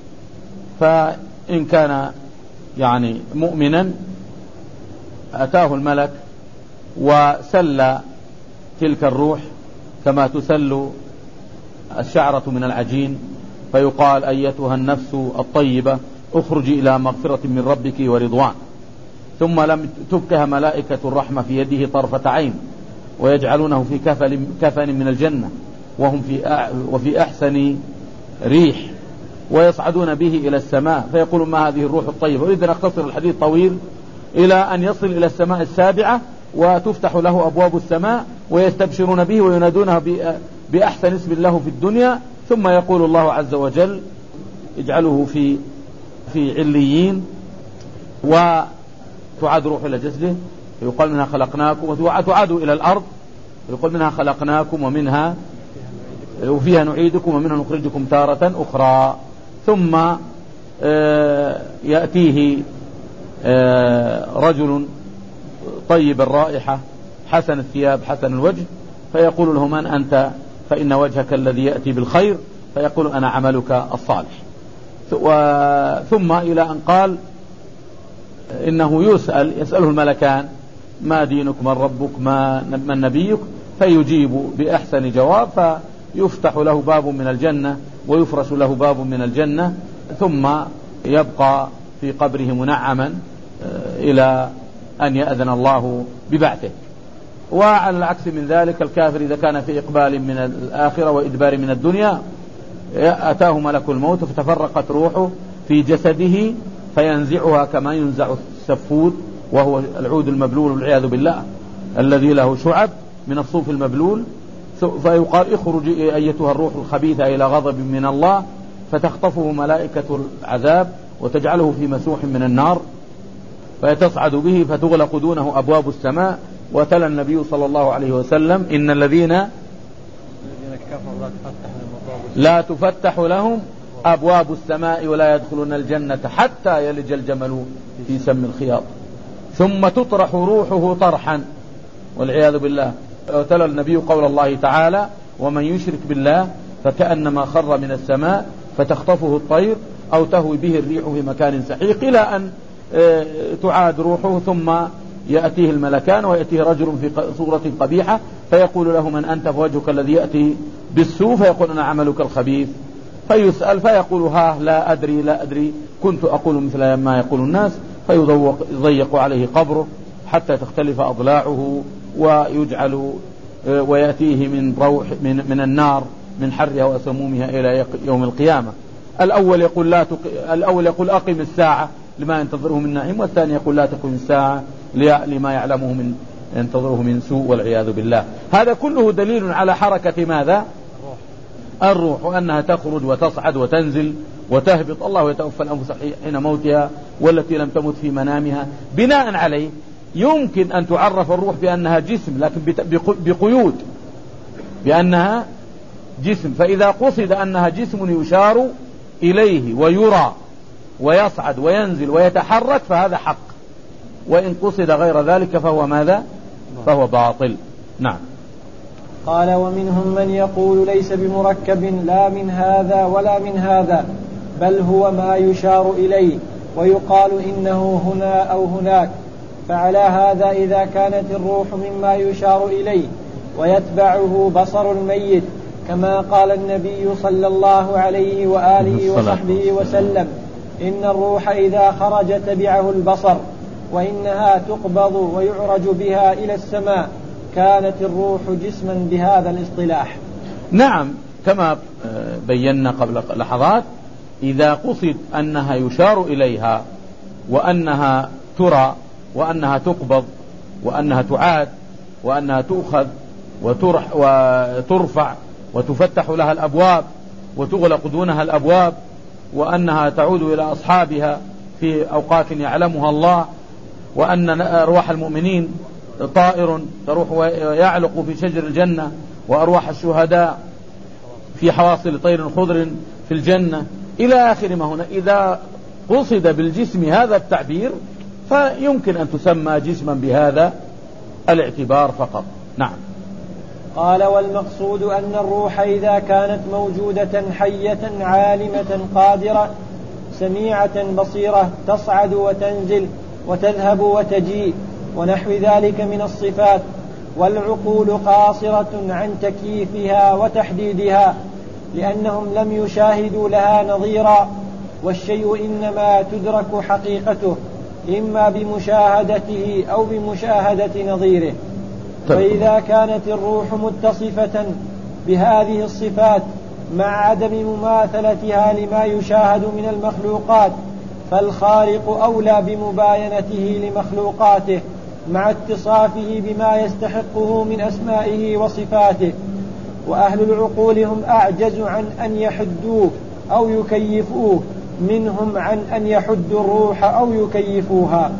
فإن كان يعني مؤمنا أتاه الملك وسل تلك الروح كما تسل الشعرة من العجين، فيقال: أيتها النفس الطيبة اخرجي إلى مغفرة من ربك ورضوان. ثم لم تبكها ملائكة الرحمة في يده طرفة عين، ويجعلونه في كفن من الجنة وفي أحسن ريح، ويصعدون به إلى السماء فيقول: ما هذه الروح الطيبة. وإذا نختصر الحديث طويل إلى أن يصل إلى السماء السابعة، وتفتح له أبواب السماء ويستبشرون به وينادونه بأحسن اسم له في الدنيا. ثم يقول الله عز وجل: يجعله في عليين، وتعاد روح إلى جسده، يقال منها خلقناكم، وتعاد إلى الأرض، يقول منها خلقناكم ومنها وفيها نعيدكم ومنها نخرجكم تارة أخرى. ثم يأتيه رجل طيب الرائحة حسن الثياب حسن الوجه، فيقول له: من أنت؟ فإن وجهك الذي يأتي بالخير. فيقول: أنا عملك الصالح. ثم إلى أن قال إنه يسأله الملكان: ما دينك، من ربك، من نبيك؟ فيجيب بأحسن جواب، فيفتح له باب من الجنة ويفرش له باب من الجنة، ثم يبقى في قبره منعما إلى أن يأذن الله ببعثه. وعلى العكس من ذلك الكافر إذا كان في إقبال من الآخرة وإدبار من الدنيا، أتاه ملك الموت فتفرقت روحه في جسده فينزعها كما ينزع السفود، وهو العود المبلول والعياذ بالله الذي له شعب من الصوف المبلول، فيقال: اخرجي أيتها الروح الخبيثة إلى غضب من الله، فتخطفه ملائكة العذاب وتجعله في مسوح من النار، فيتصعد به فتغلق دونه أبواب السماء. وتلا النبي صلى الله عليه وسلم: إن الذين لا تفتح لهم أبواب السماء ولا يدخلون الجنة حتى يلج الجمل في سم الخياط، ثم تطرح روحه طرحا والعياذ بالله. وتلا النبي قول الله تعالى: ومن يشرك بالله فكأنما خر من السماء فتخطفه الطير أو تهوي به الريح في مكان سحيق، إلى أن تعاد روحه، ثم يأتيه الملكان ويأتيه رجل في صورة قبيحة فيقول له: من أنت؟ فوجهك الذي يأتي بالسوء، فيقول: أنا عملك الخبيث. فيسأل فيقول: لا أدري كنت أقول مثل ما يقول الناس. فيضيق عليه قبره حتى تختلف أضلاعه ويجعل ويأتيه من روح من النار من حرها وسمومها إلى يوم القيامة. الأول يقول أقم الساعة لما ينتظره من نعيم، والثاني يقول لا تقم الساعة لما يعلمه من ينتظره من سوء والعياذ بالله. هذا كله دليل على حركة ماذا؟ الروح، وأنها تخرج وتصعد وتنزل وتهبط. الله يتوفى الأنفس حين موتها والتي لم تمت في منامها. بناء عليه يمكن أن تعرف الروح بأنها جسم، لكن بقيود، بأنها جسم. فإذا قصد أنها جسم يشار إليه ويرى ويصعد وينزل ويتحرك فهذا حق، وإن قصد غير ذلك فهو ماذا؟ فهو باطل. نعم.
قال: ومنهم من يقول ليس بمركب لا من هذا ولا من هذا، بل هو ما يشار إليه، ويقال إنه هنا أو هناك. فعلى هذا إذا كانت الروح مما يشار إليه ويتبعه بصر الميت، كما قال النبي صلى الله عليه وآله وصحبه وسلم: إن الروح إذا خرج تبعه البصر، وإنها تقبض ويعرج بها إلى السماء، كانت الروح جسما بهذا الاصطلاح.
نعم، كما بينا قبل لحظات، إذا قصد أنها يشار إليها وأنها ترى وأنها تقبض وأنها تعاد وأنها تؤخذ وترفع وتفتح لها الأبواب وتغلق دونها الأبواب، وأنها تعود إلى أصحابها في أوقات يعلمها الله، وأن أرواح المؤمنين طائر تروح ويعلق في شجر الجنة، وأرواح الشهداء في حواصل طير خضر في الجنة، إلى آخر ما هنا. إذا قصد بالجسم هذا التعبير فيمكن أن تسمى جسما بهذا الاعتبار فقط. نعم.
قال: والمقصود أن الروح إذا كانت موجودة حية عالمة قادرة سميعة بصيرة تصعد وتنزل وتذهب وتجيء ونحو ذلك من الصفات، والعقول قاصرة عن تكييفها وتحديدها، لأنهم لم يشاهدوا لها نظيرا، والشيء إنما تدرك حقيقته إما بمشاهدته أو بمشاهدة نظيره. فإذا كانت الروح متصفة بهذه الصفات مع عدم مماثلتها لما يشاهد من المخلوقات، فالخالق أولى بمباينته لمخلوقاته مع اتصافه بما يستحقه من أسمائه وصفاته، وأهل العقول هم أعجز عن أن يحدوه أو يكيفوه منهم عن أن يحدوا الروح أو يكيفوها.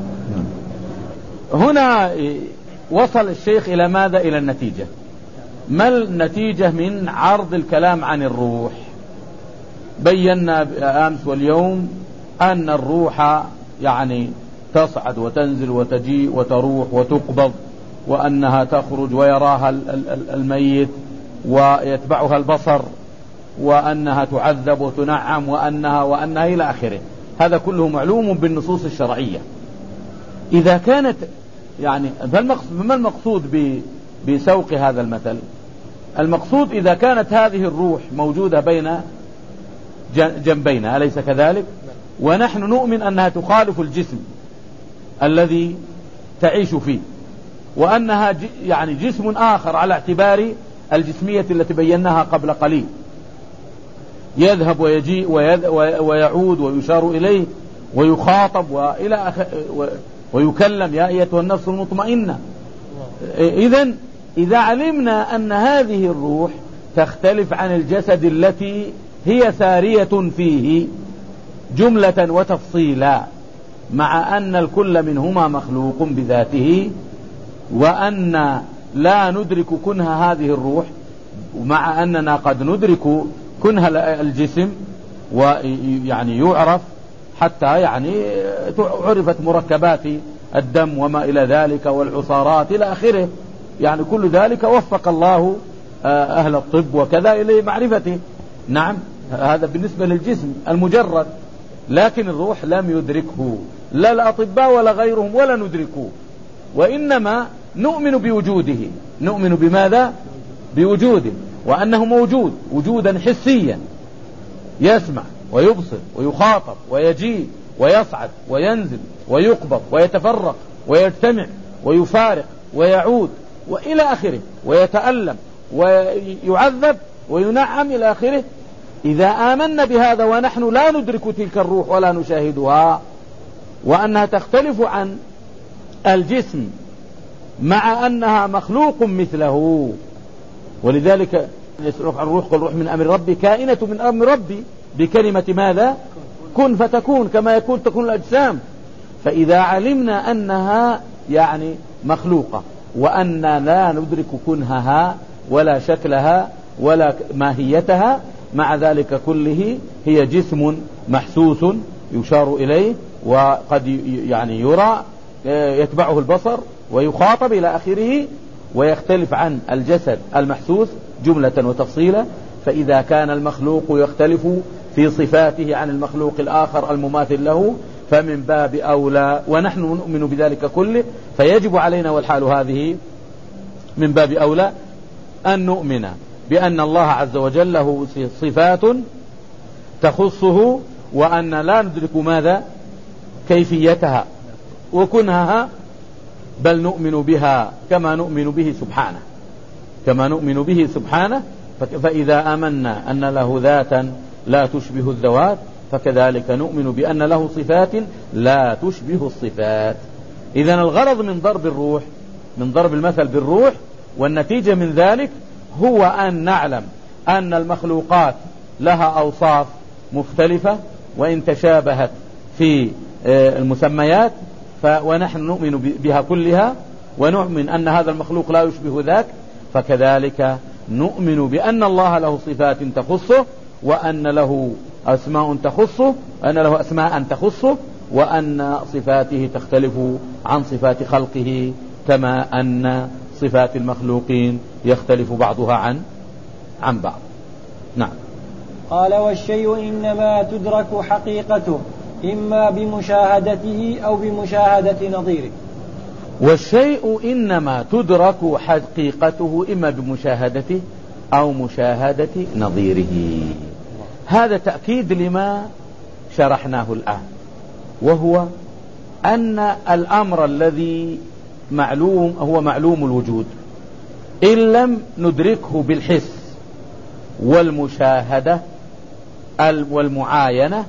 هنا وصل الشيخ إلى ماذا؟ إلى النتيجة. ما النتيجة من عرض الكلام عن الروح؟ بينا أمس واليوم أن الروح يعني تصعد وتنزل وتجيء وتروح وتقبض، وأنها تخرج ويراها الميت ويتبعها البصر، وأنها تعذب وتنعم، وأنها إلى آخره. هذا كله معلوم بالنصوص الشرعية. إذا كانت يعني ما المقصود بسوق هذا المثل؟ المقصود إذا كانت هذه الروح موجودة بين جنبينا، أليس كذلك؟ ونحن نؤمن أنها تخالف الجسم الذي تعيش فيه، وأنها يعني جسم آخر على اعتبار الجسمية التي بيناها قبل قليل، يذهب ويجيء ويعود ويشار إليه ويخاطب ويكلم يا أيتها النفس المطمئنة. إذا علمنا أن هذه الروح تختلف عن الجسد التي هي سارية فيه جملة وتفصيلا، مع أن الكل منهما مخلوق بذاته، وأن لا ندرك كنه هذه الروح، ومع أننا قد ندرك كنه الجسم، ويعني يعرف حتى يعني عرفت مركبات الدم وما إلى ذلك والعصارات إلى آخره، يعني كل ذلك وفق الله أهل الطب وكذا إلى معرفته. نعم، هذا بالنسبة للجسم المجرد، لكن الروح لم يدركه لا الأطباء ولا غيرهم، ولا ندركه، وإنما نؤمن بوجوده. نؤمن بماذا؟ بوجوده، وأنه موجود وجودا حسيا، يسمع ويبصر ويخاطب ويجيء ويصعد وينزل ويقبض ويتفرق ويجتمع ويفارق ويعود وإلى آخره، ويتألم ويعذب وينعم إلى آخره. إذا آمنا بهذا ونحن لا ندرك تلك الروح ولا نشاهدها، وأنها تختلف عن الجسم مع أنها مخلوق مثله، ولذلك يسألك عن الروح قل الروح من أمر ربي، كائنة من أمر ربي بكلمة ماذا؟ كن فتكون، كما يكون تكون الأجسام. فإذا علمنا أنها يعني مخلوقة، وأن لا ندرك كنهها ولا شكلها ولا ماهيتها، مع ذلك كله هي جسم محسوس يشار إليه، وقد يعني يرى، يتبعه البصر ويخاطب إلى آخره، ويختلف عن الجسد المحسوس جملة وتفصيلا. فإذا كان المخلوق يختلف في صفاته عن المخلوق الآخر المماثل له، فمن باب أولى، ونحن نؤمن بذلك كله، فيجب علينا والحال هذه من باب أولى أن نؤمن بأن الله عز وجل له صفات تخصه، وأن لا ندرك ماذا؟ كيفيتها وكنهها، بل نؤمن بها كما نؤمن به سبحانه، كما نؤمن به سبحانه. فإذا آمنا أن له ذاتا لا تشبه الذوات، فكذلك نؤمن بأن له صفات لا تشبه الصفات. إذن الغرض من ضرب الروح، من ضرب المثل بالروح، والنتيجة من ذلك هو أن نعلم أن المخلوقات لها أوصاف مختلفة وإن تشابهت في المسميات، ونحن نؤمن بها كلها، ونؤمن أن هذا المخلوق لا يشبه ذاك. فكذلك نؤمن بأن الله له صفات تخصه، وأن له أسماء تخصه، أن له أسماء تخصه، وأن صفاته تختلف عن صفات خلقه، كما أن صفات المخلوقين يختلف بعضها عن بعض. نعم.
قال: والشيء إنما تدرك حقيقته إما بمشاهدته أو بمشاهدة نظيره.
والشيء إنما تدرك حقيقته إما بمشاهدته أو مشاهدة نظيره. هذا تأكيد لما شرحناه الآن، وهو أن الأمر الذي معلوم هو معلوم الوجود، إن لم ندركه بالحس والمشاهدة والمعاينة،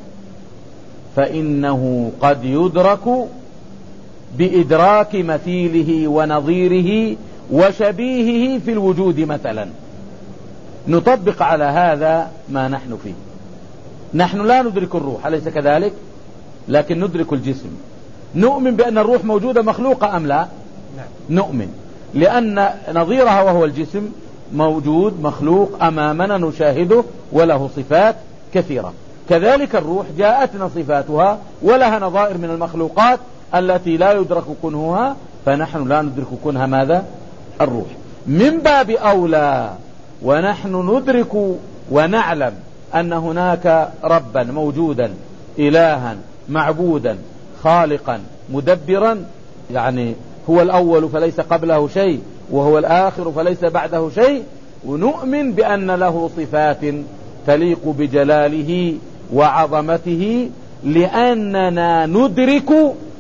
فإنه قد يدرك بإدراك مثيله ونظيره وشبيهه في الوجود. مثلا نطبق على هذا ما نحن فيه. نحن لا ندرك الروح، أليس كذلك؟ لكن ندرك الجسم. نؤمن بأن الروح موجودة مخلوقة أم لا؟ نؤمن، لأن نظيرها وهو الجسم موجود مخلوق أمامنا نشاهده وله صفات كثيرة. كذلك الروح جاءتنا صفاتها ولها نظائر من المخلوقات التي لا يدرك كنهها، فنحن لا ندرك كنها ماذا؟ الروح. من باب أولى ونحن ندرك ونعلم أن هناك ربا موجودا، إلها معبودا خالقا مدبرا، يعني هو الأول فليس قبله شيء وهو الآخر فليس بعده شيء، ونؤمن بأن له صفات تليق بجلاله وعظمته، لأننا ندرك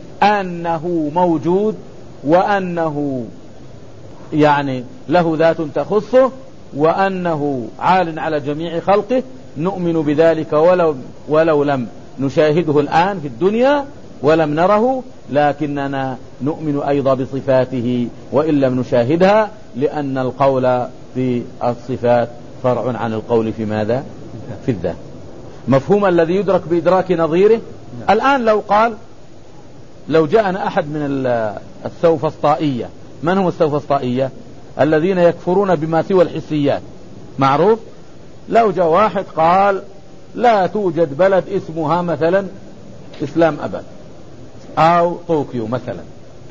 أنه موجود وأنه يعني له ذات تخصه وأنه عال على جميع خلقه. نؤمن بذلك ولو لم نشاهده الآن في الدنيا ولم نره، لكننا نؤمن أيضا بصفاته وإن لم نشاهدها، لأن القول في الصفات فرع عن القول في ماذا؟ في الذات. مفهوم الذي يدرك بإدراك نظيره. الآن لو جاءنا أحد من السوفسطائية. من هم السوفسطائية؟ الذين يكفرون بما سوى الحسيات، معروف. لو جاء واحد قال لا توجد بلد اسمها مثلا إسلام أبد أو طوكيو مثلا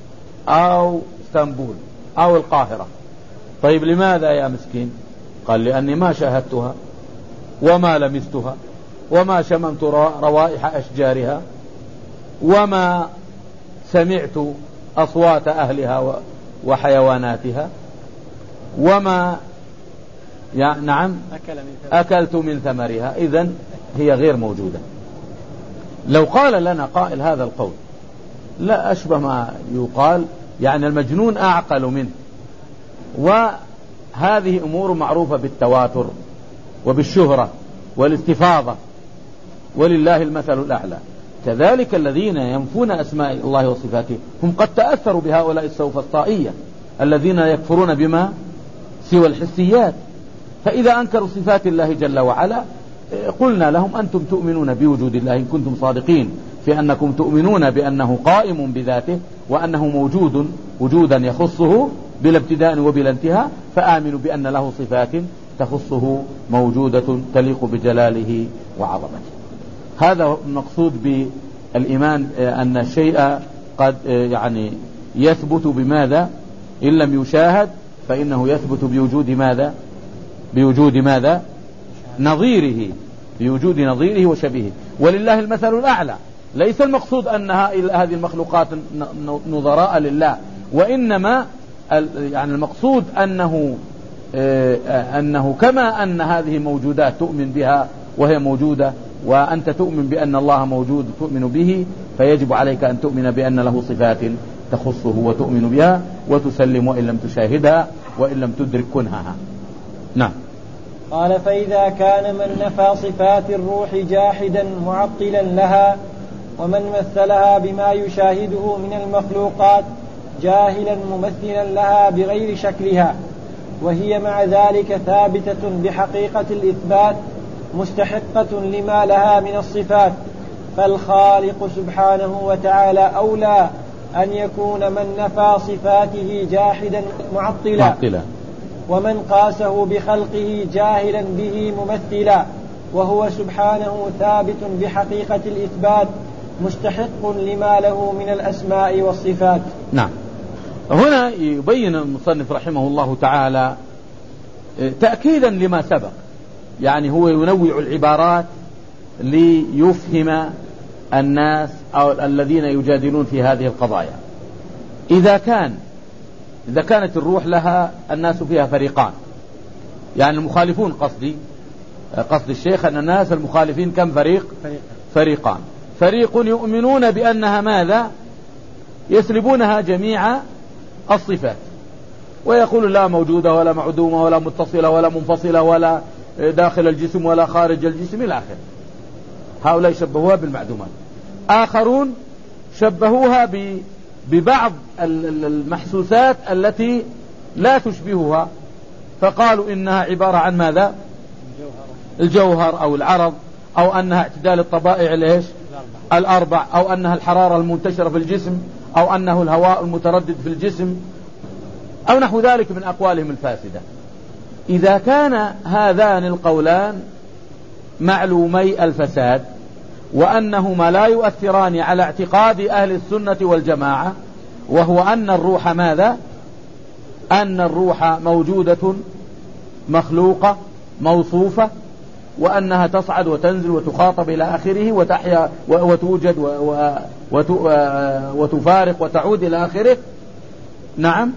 أو اسطنبول أو القاهرة، طيب لماذا يا مسكين؟ قال لأني ما شاهدتها وما لمستها وما شممت روائح أشجارها وما سمعت أصوات أهلها وحيواناتها وما نعم أكلت من ثمرها، إذن هي غير موجودة. لو قال لنا قائل هذا القول لا أشبه ما يقال يعني المجنون أعقل منه، وهذه أمور معروفة بالتواتر وبالشهرة والاستفاضة ولله المثل الأعلى. كذلك الذين ينفون أسماء الله وصفاته هم قد تأثروا بهؤلاء السوفسطائية الذين يكفرون بما سوى الحسيات. فإذا أنكروا صفات الله جل وعلا قلنا لهم أنتم تؤمنون بوجود الله إن كنتم صادقين في أنكم تؤمنون بأنه قائم بذاته وأنه موجود وجودا يخصه بلا ابتداء وبلا انتهاء، فآمنوا بأن له صفات تخصه موجودة تليق بجلاله وعظمته. هذا المقصود بالإيمان، أن الشيء قد يعني يثبت بماذا؟ إن لم يشاهد فإنه يثبت بوجود ماذا؟ بوجود ماذا؟ نظيره، بوجود نظيره وشبيهه. ولله المثل الأعلى. ليس المقصود أن هذه المخلوقات نظراء لله، وإنما يعني المقصود أنه كما أن هذه موجودات تؤمن بها وهي موجودة، وأنت تؤمن بأن الله موجود تؤمن به، فيجب عليك أن تؤمن بأن له صفات تخصه وتؤمن بها وتسلم وإن لم تشاهدها وإن لم تدرك كنهها. نعم.
قال فإذا كان من نفى صفات الروح جاحدا معطلا لها، ومن مثلها بما يشاهده من المخلوقات جاهلا ممثلا لها بغير شكلها، وهي مع ذلك ثابتة بحقيقة الإثبات مستحقة لما لها من الصفات، فالخالق سبحانه وتعالى أولى أن يكون من نفى صفاته جاحدا معطلا، ومن قاسه بخلقه جاهلا به ممثلا، وهو سبحانه ثابت بحقيقة الإثبات مستحق لما له من الأسماء والصفات.
نعم. هنا يبين المصنف رحمه الله تعالى تأكيدا لما سبق، يعني هو ينوع العبارات ليفهم الناس أو الذين يجادلون في هذه القضايا. إذا كانت الروح لها الناس فيها فريقان، يعني المخالفون قصد الشيخ أن الناس المخالفين كم فريقان. فريق يؤمنون بأنها ماذا؟ يسلبونها جميع الصفات ويقول لا موجودة ولا معدومة ولا متصلة ولا منفصلة ولا داخل الجسم ولا خارج الجسم إلى آخره. هؤلاء شبهوها بالمعدومات. آخرون شبهوها ببعض المحسوسات التي لا تشبهها، فقالوا إنها عبارة عن ماذا؟ الجوهر أو العرض أو أنها اعتدال الطبائع الأربع، أو أنها الحرارة المنتشرة في الجسم، أو أنه الهواء المتردد في الجسم، أو نحو ذلك من أقوالهم الفاسدة. إذا كان هذان القولان معلومي الفساد وأنهما لا يؤثران على اعتقاد أهل السنة والجماعة، وهو أن الروح ماذا؟ أن الروح موجودة مخلوقة موصوفة، وأنها تصعد وتنزل وتخاطب إلى آخره وتحيا وتوجد وتفارق وتعود إلى آخره. نعم.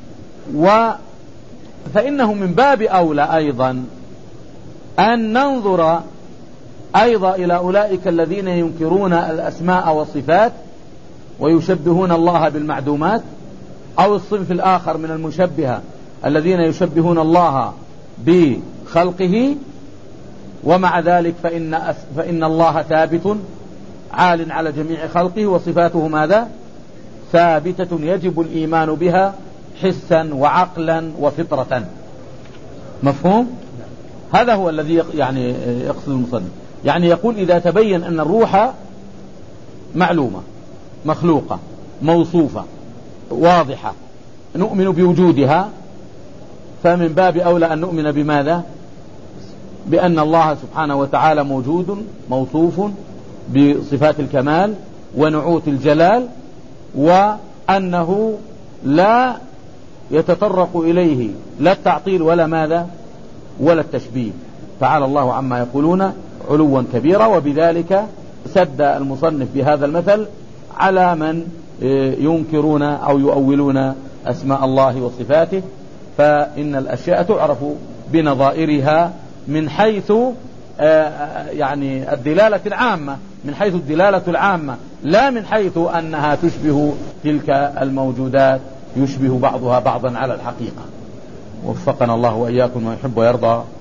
فإنه من باب أولى أيضا أن ننظر أيضا إلى أولئك الذين ينكرون الأسماء والصفات ويشبهون الله بالمعدومات، أو الصنف الآخر من المشبهة الذين يشبهون الله بخلقه، ومع ذلك فإن الله ثابت عال على جميع خلقه، وصفاته ماذا؟ ثابتة يجب الإيمان بها حسا وعقلا وفطرة. مفهوم؟ هذا هو الذي يعني يقصد المصنف، يعني يقول إذا تبين أن الروح معلومة مخلوقة موصوفة واضحة نؤمن بوجودها، فمن باب أولى أن نؤمن بماذا؟ بأن الله سبحانه وتعالى موجود موصوف بصفات الكمال ونعوت الجلال، وأنه لا يتطرق إليه لا التعطيل ولا ماذا ولا التشبيه. تعالى الله عما يقولون علوا كبيرا. وبذلك سد المصنف بهذا المثل على من ينكرون أو يؤولون أسماء الله وصفاته، فإن الأشياء تعرف بنظائرها من حيث يعني الدلالة العامة، من حيث الدلالة العامة، لا من حيث أنها تشبه تلك الموجودات، يشبه بعضها بعضا على الحقيقة. وفقنا الله وإياكم ويحب ويرضى.